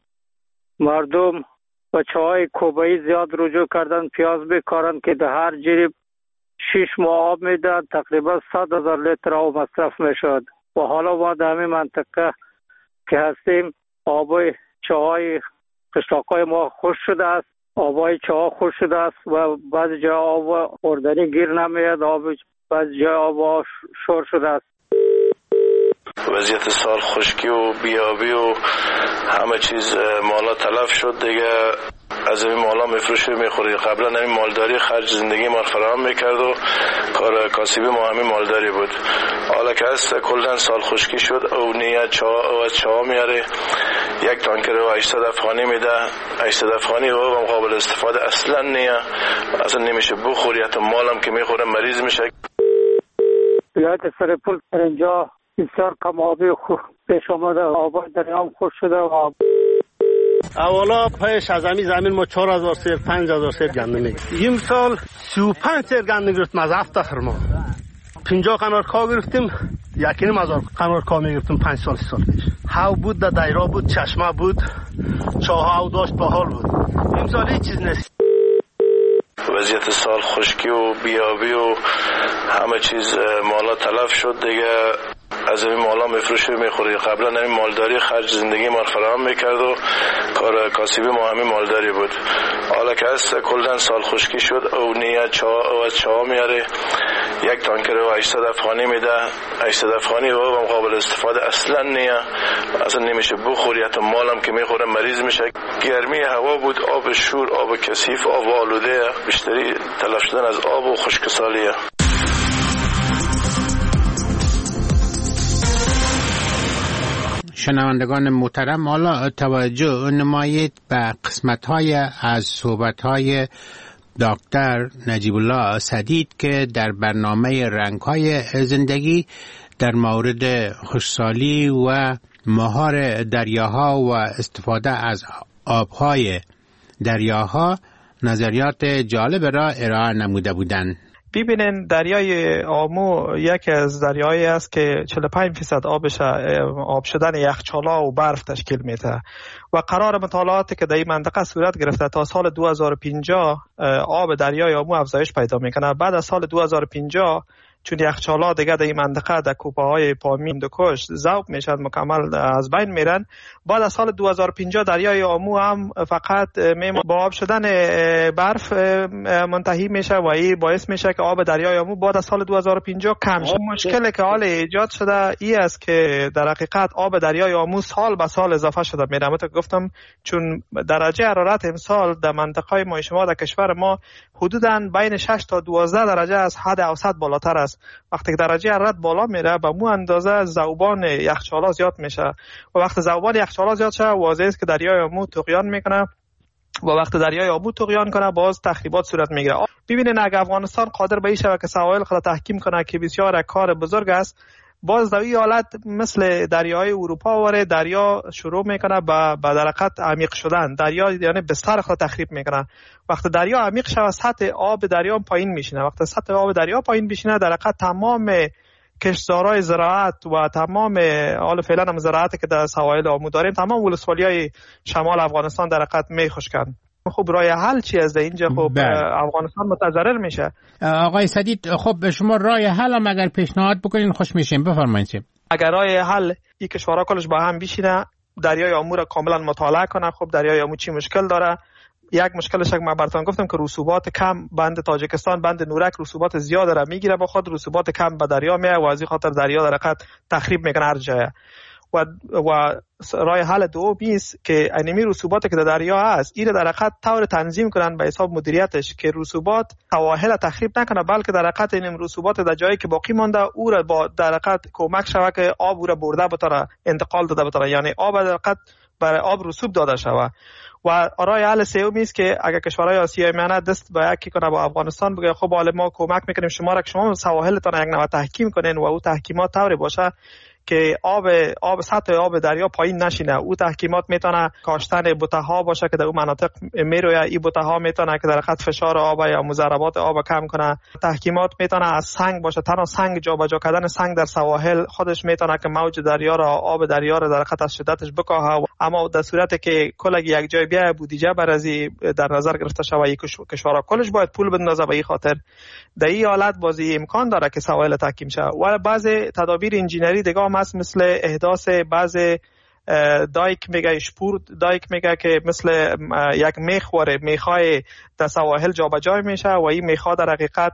مردم به چاهای کوبایی زیاد رجوع کردن، پیاز بکارن که در هر جریب شش ماه آب میداد، تقریبا صد هزار لیتر آب مصرف میشد و حالا ما در همین منطقه که هستیم آبای چاهای قشلاقای ما خوش شده است، آبای چاه خوش شده است و بعضی جا آب خوردنی گیر نمیاد، آب بعضی جا آب شور شده است. وضعیت سال خشکی و بیابی و همه چیز مالا تلف شد دیگه. از این مالا میفروشه میخوری. قبلا همین مالداری خرج زندگی ما فراهم میکرد و کار کاسبی ما همین مالداری بود. حالا که هست کلا سال خشکی شد او نیه چا او از چا میاره یک تانکر و هشتصد افغانی میده. هشتصد افغانی و قابل استفاده اصلا نیه، اصلا نمیشه بخوری. حتی مالم که میخوره مریض میشه. ولایت سرپل در اینجا بسیار کم آبی خوب پیش آمده، آبای دریام خوش شده و اولا پیش از همین زمین ما چهار هزار سیر پنج هزار سیر گندم میگرفتیم. این سال سی و پنج سیر گندم گرفتیم از هفت تخر ما. پنجاه قنار کا گرفتیم، یکی نیم هزار قنار کا میگرفتیم پنج سال سی سال پیش. هاو بود، در دایرا بود، چشمه بود، چاه هاو داشت، باحال بود. این سال هیچ چیز نیست. وضعیت سال خشکی و بیابی و همه چیز مالا تلف شد دیگه. از این مالا میفروشه میخوری. قبلا همین مالداری خرج زندگی ما فراهم میکرد و کار کاسبی ما همین مالداری بود. حالا که هست کلا سال خشکی شد او نیه چا او از چا میاره یک تانکر و هشتصد افغانی میده. هشتصد افغانی و قابل استفاده اصلا نیه، اصلا نمیشه بخوری. حتی مالم که میخوره مریض میشه. گرمی هوا بود، آب شور، آب کثیف، آب آلوده، بیشتری تلف شدن از آب و خشکسالیه. شنوندگان محترم، حالا توجه نمایید به قسمت‌های از صحبت‌های دکتر نجیب الله سدید که در برنامه رنگ‌های زندگی در مورد خشکسالی و مهار دریاها و استفاده از آب‌های دریاها نظریات جالب را ارائه نموده بودند. ببینین دریای آمو یکی از دریایی است که چهل و پنج درصد آبش آب شدن یخچال‌ها و برف تشکیل میده و قرار مطالعاتی که در این منطقه صورت گرفته تا سال دو هزار و پنجاه آب دریای آمو افزایش پیدا میکنه. بعد از سال دو هزار و پنجاه چون یخچال‌ها دیگه در این منطقه در کوپه‌های پامی هندوکش ذوب میشن، مکمل از بین میرن. بعد از سال دو هزار و پنجاه دریای آمو هم فقط با آب شدن برف منتهی میشه و این باعث میشه که آب دریای آمو بعد از سال دو هزار و پنجاه کم شه. مشکلی که حال ایجاد شده این است که در حقیقت آب دریای آمو سال به سال اضافه شده میره. من گفتم چون درجه حرارت امسال در منطقه ما شما در کشور ما حدوداً بین شش تا دوازده درجه از حد اوسط بالاتر است. وقتی که درجه حرارت بالا میره به مو اندازه ذوبان یخچال‌ها زیاد میشه و وقتی ذوبان یخچال‌ها زیاد شه واضحه است که دریای آمو طغیان میکنه و وقتی دریای آمو طغیان کنه باز تخریبات صورت میگیره. ببینید اگه افغانستان قادر به این شود که سواحل خود تحکیم کنه که بسیار کار بزرگ است، باز در این حالت مثل دریای اروپا وره دریا شروع میکنه به به درقت عمیق شدن. دریا یعنی بستر خود تخریب میکنه. وقتی دریا عمیق شود سطح آب دریا پایین میشینه. وقتی سطح آب دریا پایین بشینه در حقیقت تمام کشتزارهای زراعت و تمام حال فعلا هم زراعتی که در سواحل آمو داریم تمام ولسوالی‌های شمال افغانستان در حقیقت میخشکن. خب راه حل چی از اینجا؟ خب افغانستان متضرر میشه. آقای سدید، خب شما راه حل هم اگر پیشنهاد بکنین خوش میشیم، بفرمایید. اگر راه حل این کشورها کلش با هم بشینه دریای آمو را کاملا مطالعه کنه. خب دریای آمو چی مشکل داره؟ یک مشکلش که من براتون گفتم که رسوبات کم، بند تاجیکستان بند نورک رسوبات زیاد را میگیره، با خود رسوبات کم به دریا میاد و از این خاطر دریا در حقیقت تخریب میکنه هر جای. و و راه حل دوم است که انمی رسوباتی که در دریا هست این در حقیقت طور تنظیم کنن به حساب مدیریتش که رسوبات سواحل تخریب نکنه، بلکه در حقیقت این رسوبات در جایی که باقی مانده او را با در حقیقت کمک شود که آب او را برده بتره، انتقال داده بتره، یعنی آب در حقیقت برای آب رسوب داده شود. و راه حل سومی است که اگر کشورهای آسیای میانه دست به یکی کنه با افغانستان بگه خب حالا ما کمک میکنیم شما را که شما سواحلتان یک نوع تحکیم کنین و او تحکیمات طوری باشه که آب آب سطح آب دریا پایین نشینه. او تحکیمات میتونه کاشتن بوته‌ها باشه که در اون مناطق میروه. این بوته‌ها میتونه که در خط فشار آب یا مضربات آب کم کنه. تحکیمات میتونه از سنگ باشه، تنها سنگ جابجا کردن سنگ در سواحل خودش میتونه که موج دریا را آب دریا را در خط از شدتش بکاهه. اما در صورتی که کل یک جای بیا بودجه برازی در نظر گرفته شوه، کشورها کلش باید پول بندازه. به این خاطر در این حالت بازی امکان داره که سواحل تحکیم شه. و بعض تدابیر انجینری دیگه هم هست، مثل احداث بعض دایک میگه شپور دایک میگه که مثل یک میخوره میخای در سواحل جابجا میشه و این میخا در حقیقت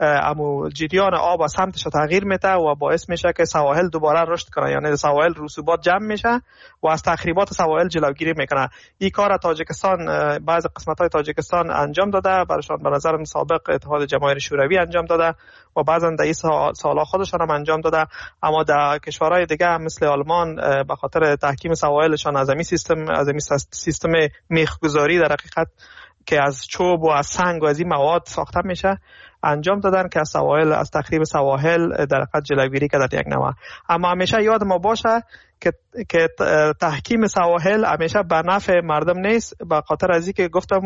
امو جریان آب از سمتش تغییر میده و باعث میشه که سواحل دوباره رشد کنه، یعنی سواحل رسوبات جمع میشه و از تخریبات سواحل جلوگیری میکنه. این کار تاجیکستان بعض قسمت های تاجیکستان انجام داده، برشان به نظر سابق اتحاد جماهیر شوروی انجام داده و بعضا در این سالا خودشان هم انجام داده. اما در کشورهای دیگه هم مثل آلمان به خاطر تحکیم سواحلشان از این سیستم از این سیستم میخگذاری در حقیقت که از چوب و از سنگ و از این مواد ساخته میشه انجام دادن که از سواحل از تخریب سواحل در حقیقت جلوگیری کرده یک نوع. اما همیشه یاد ما باشه که که تحکیم سواحل همیشه به نفع مردم نیست، به خاطر از اینکه گفتم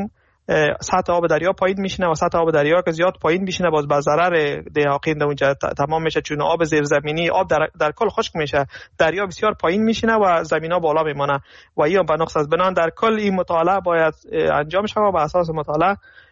سطح آب دریا پایین میشینه و سطح آب دریا که زیاد پایین میشینه باز به ضرر دهاقین اونجا تمام میشه، چون آب زیرزمینی آب در, در کل خشک میشه، دریا بسیار پایین میشینه و زمینا بالا میمونه و این به نقص از بنان در کل این مطالعه باید انجام شود و به اساس مطالعه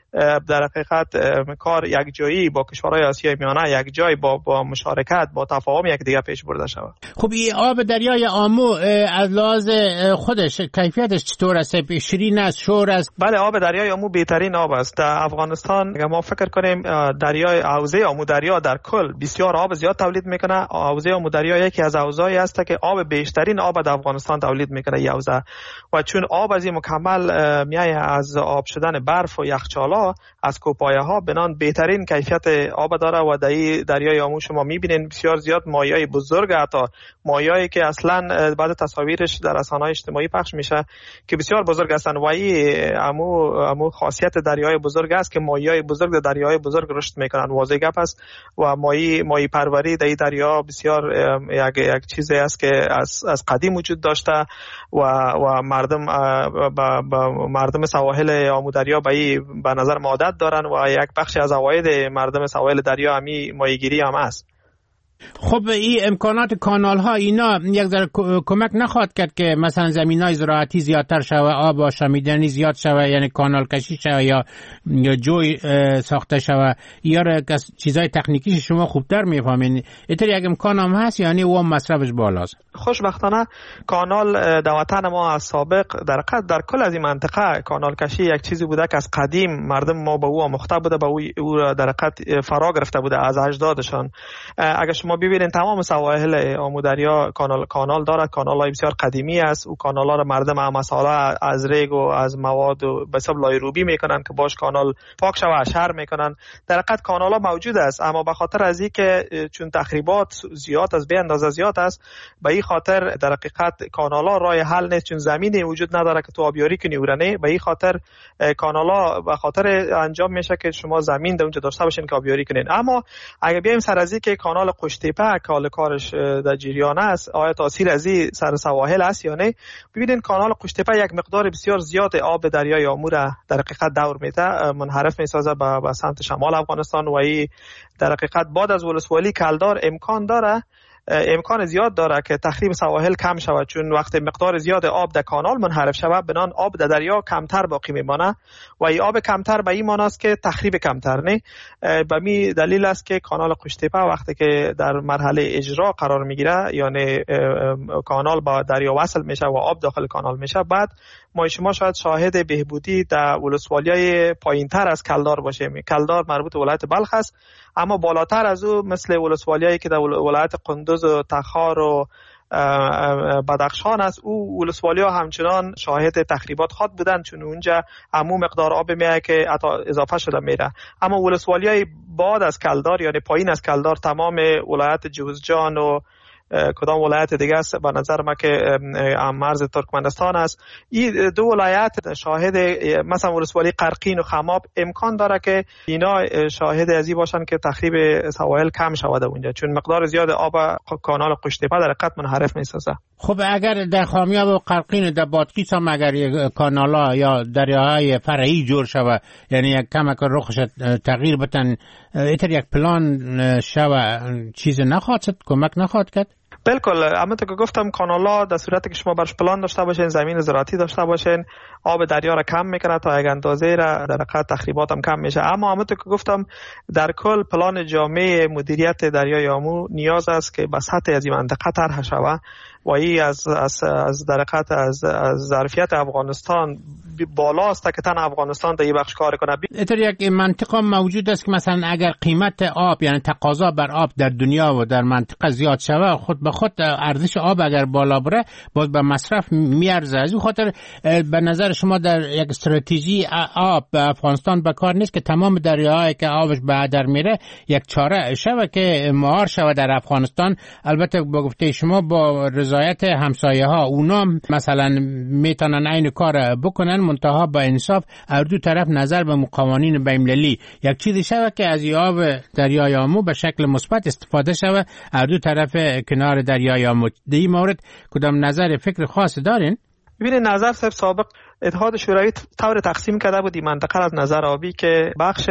در حقیقت کار یک جایی با کشورهای آسیای میانه یک جای با با مشارکت با تفاهم یک دیگه پیش برده شود. خب این آب دریای آمو از لحاظ خودش کیفیتش چطور است؟ شیرین است، شور است؟ بله، آب دریای آمو بهترین آب است. در افغانستان اگر ما فکر کنیم دریای حوزه آمو دریا در کل بسیار آب زیاد تولید میکنه. حوزه آمو دریا یکی از حوزه‌ای است که آب بیشترین آب در افغانستان تولید میکنه این حوزه و چون آب از این مکمل میایه از آب شدن برف و یخچالا از کوپایه ها بنان بهترین کیفیت آب داره و در دریای آمو شما میبینین بسیار زیاد مایعای بزرگ، حتی مایعایی که اصلا بعد تصاویرش در رسانه‌های اجتماعی پخش میشه که بسیار بزرگ هستن و این آمو آمو خاصیت دریای بزرگ است که مایعای بزرگ در دریای بزرگ رشد میکنن. واضح گپ است و مایع مایع پروری در دریا بسیار یک یک چیزی است که از از قدیم وجود داشته و و مردم با, با مردم سواحل آمو دریا به به نظر عادت دارن و یک بخشی از عواید مردم سواحل دریا همی ماهیگیری هم است. خب این امکانات کانال ها اینا یک ذره کمک نخواهد کرد که مثلا زمین های زراعتی زیادتر شوه، آب آشامیدنی زیاد شوه، یعنی کانال کشی شوه یا یا جوی ساخته شوه، یا چیزای تکنیکی شما خوبتر میفهمین؟ اینطور یک امکان هم هست یعنی و مصرفش بالاست؟ خوشبختانه کانال در وطن ما از سابق در قد در کل از این منطقه کانال کشی یک چیزی بوده که از قدیم مردم ما به او آموخته بوده، به او در قد فرا گرفته بوده از اجدادشان. اگر شما ببینید تمام سواحل آمو دریا کانال کانال دارد، کانال‌های بسیار قدیمی است. او کانال‌ها را مردم هم مساله از ریگ و از مواد و به حساب لایروبی میکنن که باش کانال پاک شوه شهر میکنن. در حقیقت کانال‌ها موجود است اما به خاطر از اینکه چون تخریبات زیاد از به اندازه زیاد است به این خاطر در حقیقت کانال‌ها راه حل نیست، چون زمینی وجود نداره که تو آبیاری کنی ورنه. به این خاطر کانال‌ها به خاطر انجام میشه که شما زمین در اونجا داشته باشین که آبیاری کنین. اما اگه بیایم سر از اینکه کانال قشتیپه کال کارش در جریان است آیا تاثیر از این سر سواحل است یا نه؟ ببینید کانال قشتیپه یک مقدار بسیار زیاد آب دریای آمو را در حقیقت دور میده، منحرف میسازه به سمت شمال افغانستان و این در حقیقت بعد از ولسوالی کلدار امکان داره امکان زیاد داره که تخریب سواحل کم شود، چون وقتی مقدار زیاد آب در کانال منحرف شود بنان آب در دریا کمتر باقی میمانه و این آب کمتر به این معنی است که تخریب کمتر نه. به می دلیل است که کانال قشتیپه وقتی که در مرحله اجرا قرار میگیره یعنی کانال با دریا وصل میشه و آب داخل کانال میشه، بعد ما شما شاید شاهد بهبودی در ولسوالیای پایینتر از کلدار باشیم. کلدار مربوط به ولایت بلخ است اما بالاتر از او مثل ولسوالیایی که در ولایت قندوز و تخار و بدخشان است او ولسوالیا همچنان شاهد تخریبات خود بودند، چون اونجا عموم مقدار آب میاد که حتی اضافه شده میره. اما ولسوالیای بعد از کلدار یعنی پایین از کلدار تمام ولایت جوزجان و کدام ولایت دیگه است، به نظر ما که مرز ترکمنستان است. این دو ولایت شاهد مثلا ولسوالی قرقین و خماب امکان داره که اینا شاهد ازی باشن که تخریب سواحل کم شود اونجا، چون مقدار زیاد آب کانال قشتیپه در حقیقت منحرف میسازه. خب اگر در خامیاب و قرقین و در بادغیس هم اگر کانالا یا دریاهای فرعی جور شود، یعنی یک کمک رخش تغییر بتن، ایتر یک پلان شود، چیز نخواهد شد، کمک نخواهد کرد؟ بالکل، اما تو که گفتم کانالا در صورتی که شما برش پلان داشته باشین، زمین زراعتی داشته باشین، آب دریا را کم میکنه تا یک اندازه را، در حقیقت تخریبات هم کم میشه. اما اما تو که گفتم در کل پلان جامع مدیریت دریای آمو نیاز است که به سطح از این منطقه طرح شود و این از از از در حقیقت از از ظرفیت افغانستان بالاست که تن افغانستان در این بخش کار کنه. اینطور یک منطقه موجود است که مثلا اگر قیمت آب، یعنی تقاضا بر آب در دنیا و در منطقه زیاد شود، خود به خود ارزش آب اگر بالا بره باز به مصرف میارزه. از این خاطر به نظر شما در یک استراتژی آب به افغانستان به کار نیست که تمام دریاهایی که آبش به هدر میره یک چاره شود که مهار شود در افغانستان؟ البته با گفته شما با رضایت همسایه ها، اونا مثلا میتونن این کار بکنن، منتها با انصاف هر دو طرف نظر به قوانین بین‌المللی یک چیزی شود که از آب دریای آمو به شکل مثبت استفاده شود، هر دو طرف کنار دریای آمو. در این مورد کدام نظر فکر خاص دارین؟ ببینید، نظر صاحب سابق اتحاد شوروی طور تقسیم کرده بود این منطقه از نظر آبی که بخش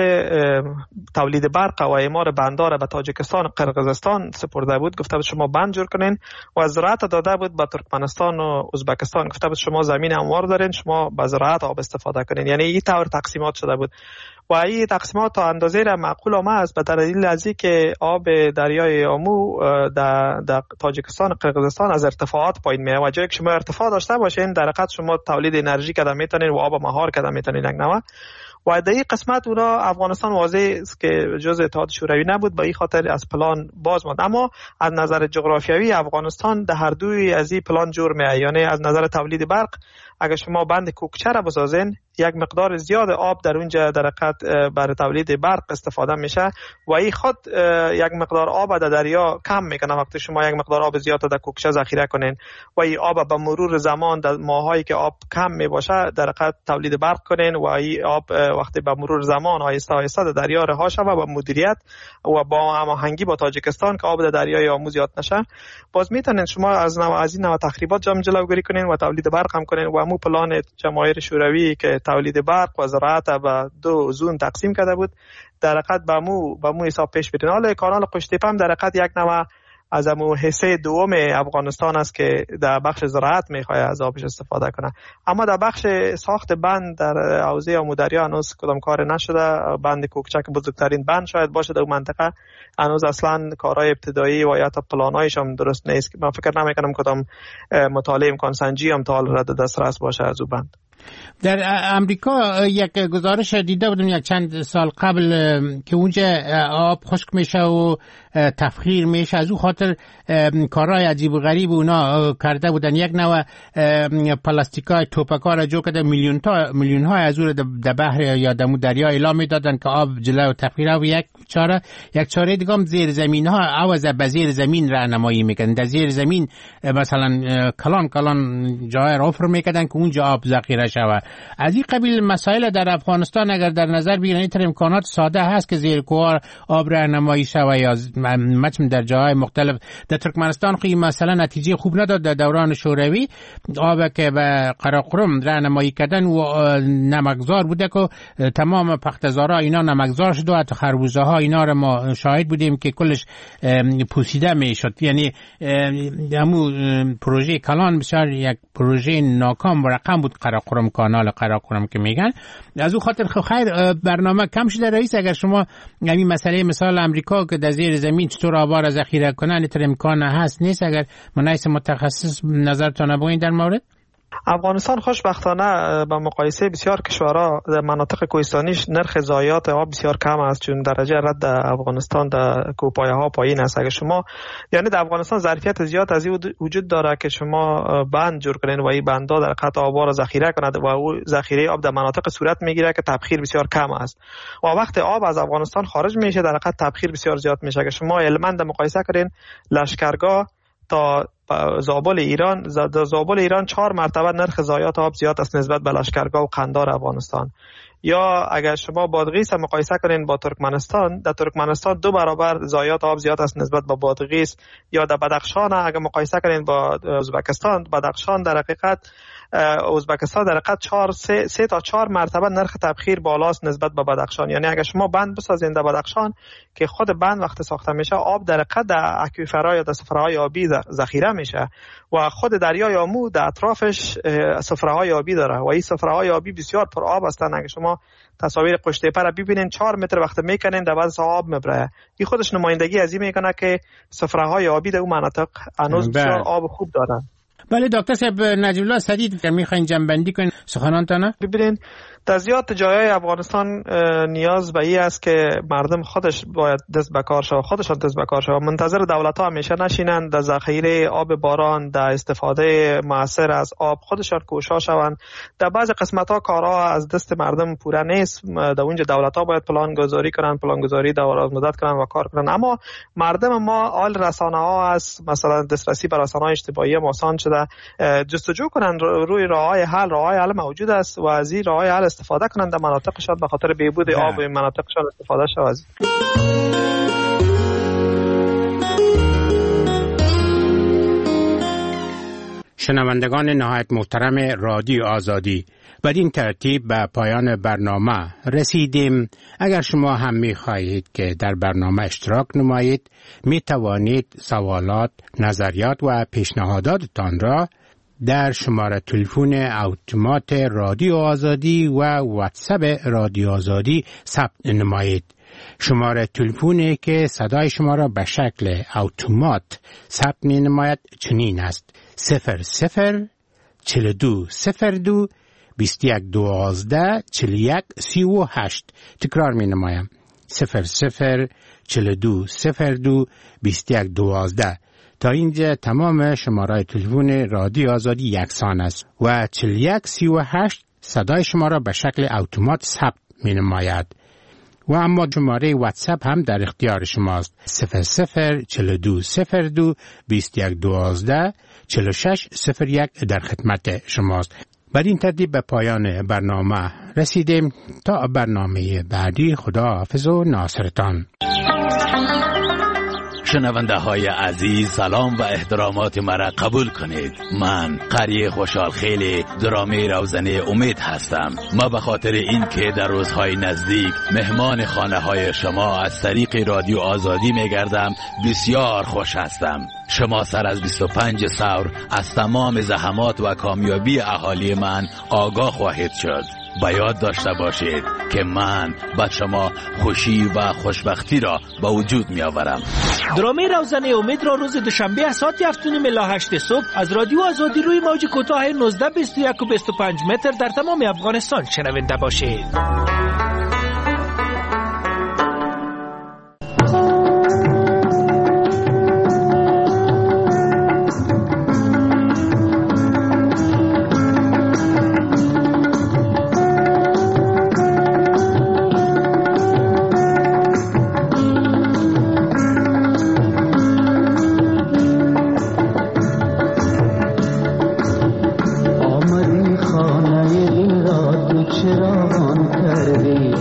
تولید برق و اعمار بندار به تاجیکستان و قرقیزستان سپرده بود، گفته بود شما بند جور کنین، و زراعت داده بود به ترکمنستان و ازبکستان، گفته بود شما زمین هموار دارین، شما به زراعت آب استفاده کنین. یعنی این طور تقسیمات شده بود و این تقسیمات تا اندازه را معقول آمد است، به دلیل از اینکه آب دریای آمو در, در تاجیکستان و قرقیزستان از ارتفاعات پایین میاد و جایی که شما ارتفاع داشته باشین در حقیقت شما تولید انرژی کردن میتونین و آب مهار کردن میتونین یک نوع. و در این قسمت اونا افغانستان واضح است که جزء اتحاد شوروی نبود، به این خاطر از پلان باز ماند. اما از نظر جغرافیایی افغانستان در هر دوی از این پلان جور میاد. یعنی از نظر تولید برق اگر شما بند کوکچه را بسازین، یک مقدار زیاد آب در اونجا در حقیقت برای تولید برق استفاده میشه و این خود یک مقدار آب در دریا کم میکنه. وقتی شما یک مقدار آب زیاد در کوکچه ذخیره کنین و این آب به مرور زمان در ماهایی که آب کم میباشه در حقیقت تولید برق کنین و این آب وقتی به مرور زمان آهسته آهسته در دریا رها شود و مدیریت و با هماهنگی با تاجیکستان که آب در دریای آمو زیاد نشه، باز میتونین شما از نوع از این نوع تخریبات جام جلوگیری کنین و تولید برق هم کنین. و همون پلان جماهیر شوروی که تولید برق و زراعت به دو زون تقسیم کرده بود در حقیقت به مو به مو حساب پیش برین. حالا کانال قشتیپه هم در حقیقت یک نوع از امو حصه دوم افغانستان است که در بخش زراعت میخواد از آبش استفاده کنه. اما در بخش ساخت بند در حوزه آمودریا هنوز کدام کار نشده. بند کوکچه که بزرگترین بند شاید باشه در منطقه، هنوز اصلا کارهای ابتدایی و یا تا پلانایش هم درست نیست. من فکر نمیکنم کدام مطالعه امکان سنجی هم تا حالا در دسترس باشه از او بند. در امریکا یک گزارش دیده بودم یک چند سال قبل که اونجا آب خشک میشه و تفخیر میشه، از اون خاطر کارهای عجیب و غریب اونا کرده بودن. یک نوع پلاستیکای توپکا را جو کرده، میلیون تا میلیون های از اون در بحر یا در دریا اعلام میدادن که آب جلو تفخیر. و یک چاره یک چاره دیگه هم زیر زمین ها عوض به زیر زمین راهنمایی میکنن. در زیر زمین مثلا کلان کلان جای را حفر میکردن که اونجا آب ذخیره شود. از این قبیل مسائل در افغانستان اگر در نظر بگیرن، این طرح امکانات ساده هست که زیر کوه آب راهنمایی شود یا مثلا در جاهای مختلف. در ترکمنستان خیلی مثلا نتیجه خوب نداد در دوران شوروی، آب که به قراقرم راهنمایی کردن و نمکزار بوده که تمام پختزارا اینا نمکزار شد و حتی خربوزه ها اینا رو ما شاهد بودیم که کلش پوسیده میشد. یعنی همون پروژه کلان بسیار یک پروژه ناکام و رقم بود، قراقرم کانال قراقرم که میگن. از اون خاطر خیر برنامه کم شده رئیس. اگر شما همین مسئله مثال امریکا که در زیر زمین چطور آب را ذخیره کنن، این امکان هست نیست؟ اگر منایس متخصص نظرتون بگوین در مورد. افغانستان خوشبختانه به مقایسه بسیار کشورها در مناطق کوهستانیش نرخ ضایعات آب بسیار کم است، چون درجه رد افغانستان در کوهپایه ها پایین است. اگر شما یعنی در افغانستان ظرفیت زیاد از این وجود داره که شما بند جور کنین و این بندها در قطع آب را ذخیره کند و او ذخیره آب در مناطق صورت میگیره که تبخیر بسیار کم است و وقتی آب از افغانستان خارج میشه در قطع تبخیر بسیار زیاد میشه. اگر شما علما در مقایسه کنین، لشکرگاه تا زابل ایران در زابل ایران چهار مرتبه نرخ ضایعات آب زیاد است نسبت به لشکرگاه و قندار افغانستان. یا اگر شما بادغیس مقایسه کنین با ترکمنستان، در ترکمنستان دو برابر ضایعات آب زیاد است نسبت به بادغیس. یا در بدخشان اگر مقایسه کنین با ازبکستان، بدخشان در حقیقت ازبکستان در حقیقت چهار سه, سه تا چهار مرتبه نرخ تبخیر بالاست نسبت به بدخشان. یعنی اگر شما بند بسازین در بدخشان که خود بند وقت ساخته میشه آب در حقیقت در اکویفرها یا در سفره‌های آبی ذخیره میشه و خود دریای آمو در اطرافش سفره‌های آبی داره و این سفره‌های آبی بسیار پر آب هستند. اگر شما تصاویر قشتیپه را ببینین چهار متر وقت میکنین در بعض آب میبره. این خودش نمایندگی از این میکنه که سفره‌های آبی در اون مناطق هنوز بسیار آب خوب دارن. بله دکتر صاحب، نجیب الله سدید که میخواین جنبندی کنین سخنانتان. ببینید در زیاد جایهای افغانستان نیاز به این است که مردم خودش باید دست به کار شود، خودشان دست به کار شود، منتظر دولت ها همیشه نشینند در ذخیره آب باران، در استفاده موثر از آب خودشان کوشش شوند. در بعض قسمت ها کارها از دست مردم پوره نیست، در اونجا دولت ها باید پلان گذاری کنند، پلان گذاری دراز مدت کنند و کار کنند. اما مردم ما آل رسانه ها است، مثلا دسترسی به رسانه های اجتماعی آسان شده، جستجو کنند روی راههای حل، راههای حل موجود است و از این راههای حل استفاده کنند در مناطقشان به خاطر بهبود آب و مناطقشان استفاده شود. شنوندگان نهایت محترم رادیو آزادی، بدین ترتیب به پایان برنامه رسیدیم. اگر شما هم می خواهید که در برنامه اشتراک نمایید، می توانید سوالات، نظریات و پیشنهاداتتان را در شماره تلفن اتومات رادیو آزادی و واتساپ رادیو آزادی ثبت نمایید. شماره تلفنی که صدای شما را به شکل اتومات ثبت می نماید چنین است: صفر صفر چهل و دو صفر دو بیست و یک دوازده چهل و یک سی و هشت. تکرار می نمایم: صفر صفر چهل و دو صفر دو بیست و یک دوازده. تا اینجا تمام شماره تلفن رادیو آزادی یکسان است و چهل و یک سی و هشت صدای شما را به شکل اتومات ثبت می نماید. و اما شماره واتساپ هم در اختیار شماست: صفر صفر چهل و دو صفر دو بیست و یک دوازده چهل و شش صفر یک در خدمت شماست. بعد این ترتیب به پایان برنامه رسیدیم. تا برنامه بعدی، خدا حافظ و ناصرتان. شنونده های عزیز، سلام و احترامات مرا قبول کنید. من قری خوشحال خیلی درامه روزنه امید هستم. ما به خاطر این که در روزهای نزدیک مهمان خانه های شما از طریق رادیو آزادی میگردم بسیار خوش هستم. شما سر از بیست و پنج سور از تمام زحمات و کامیابی اهالی من آگاه خواهید شد. با یاد داشته باشید که من به شما خوشی و خوشبختی را به وجود می آورم. درامه روزنه امید را روز دوشنبه از ساعت هفت و نیم الی هشت صبح از رادیو آزادی روی موج کوتاه نوزده بیست و یک و بیست و پنج متر در تمام افغانستان شنونده باشید. چراغان کردی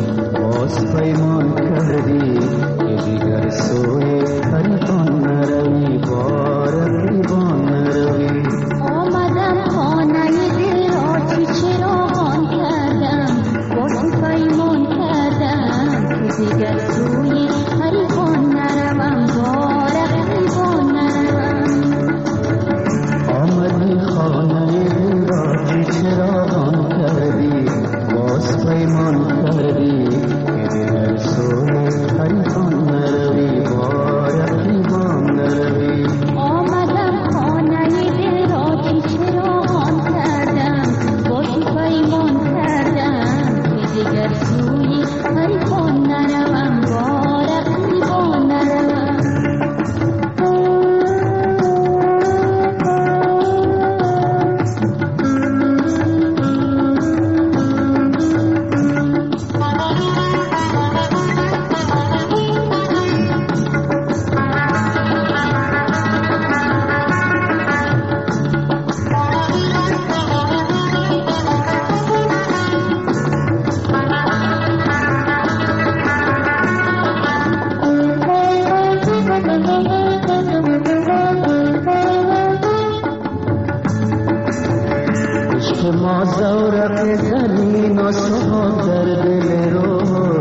عشق ما زورق زمین و سواد در دل رو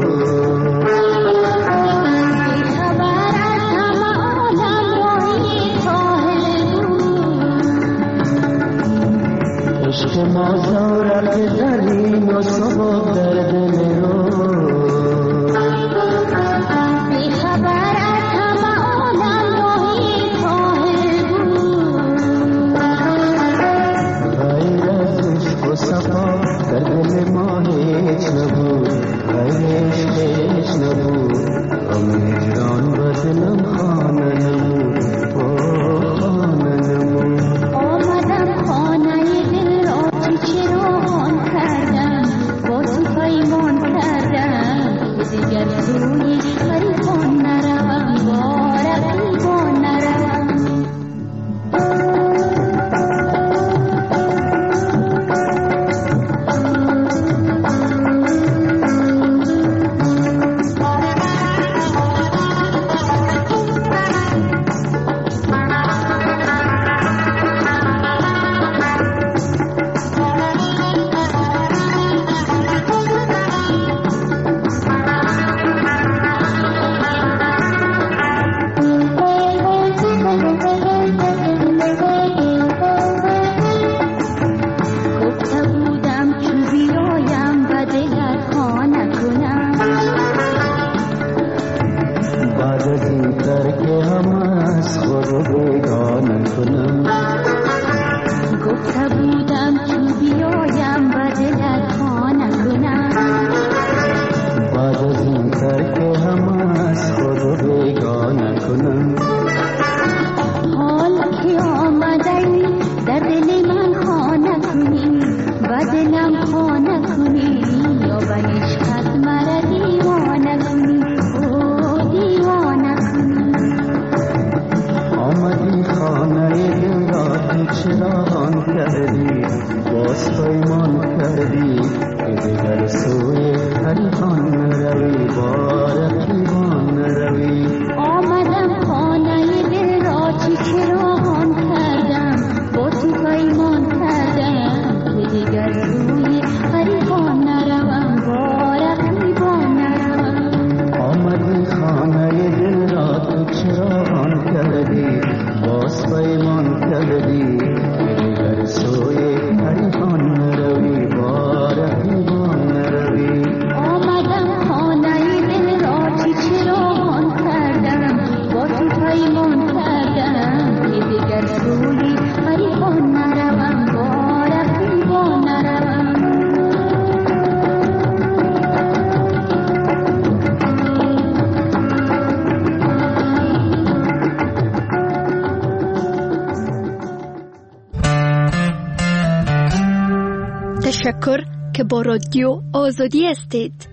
خبر از همه عالم راهی ساحل عشق ما زورق زمین و سواد در دل رو خبر از همه عالم راهی ساحل غیر از عشق و صفا در دل ما هیچ نبود غیر عشق هیچ نبود غم هجران بدلم خانه نمود خانه نمود آمدم خانه دل را چراغان کردم با تو پیمان کردم دیگر سوی غریبان نروم با رقیبان نروم تشکر که با رادیو آزادی هستید.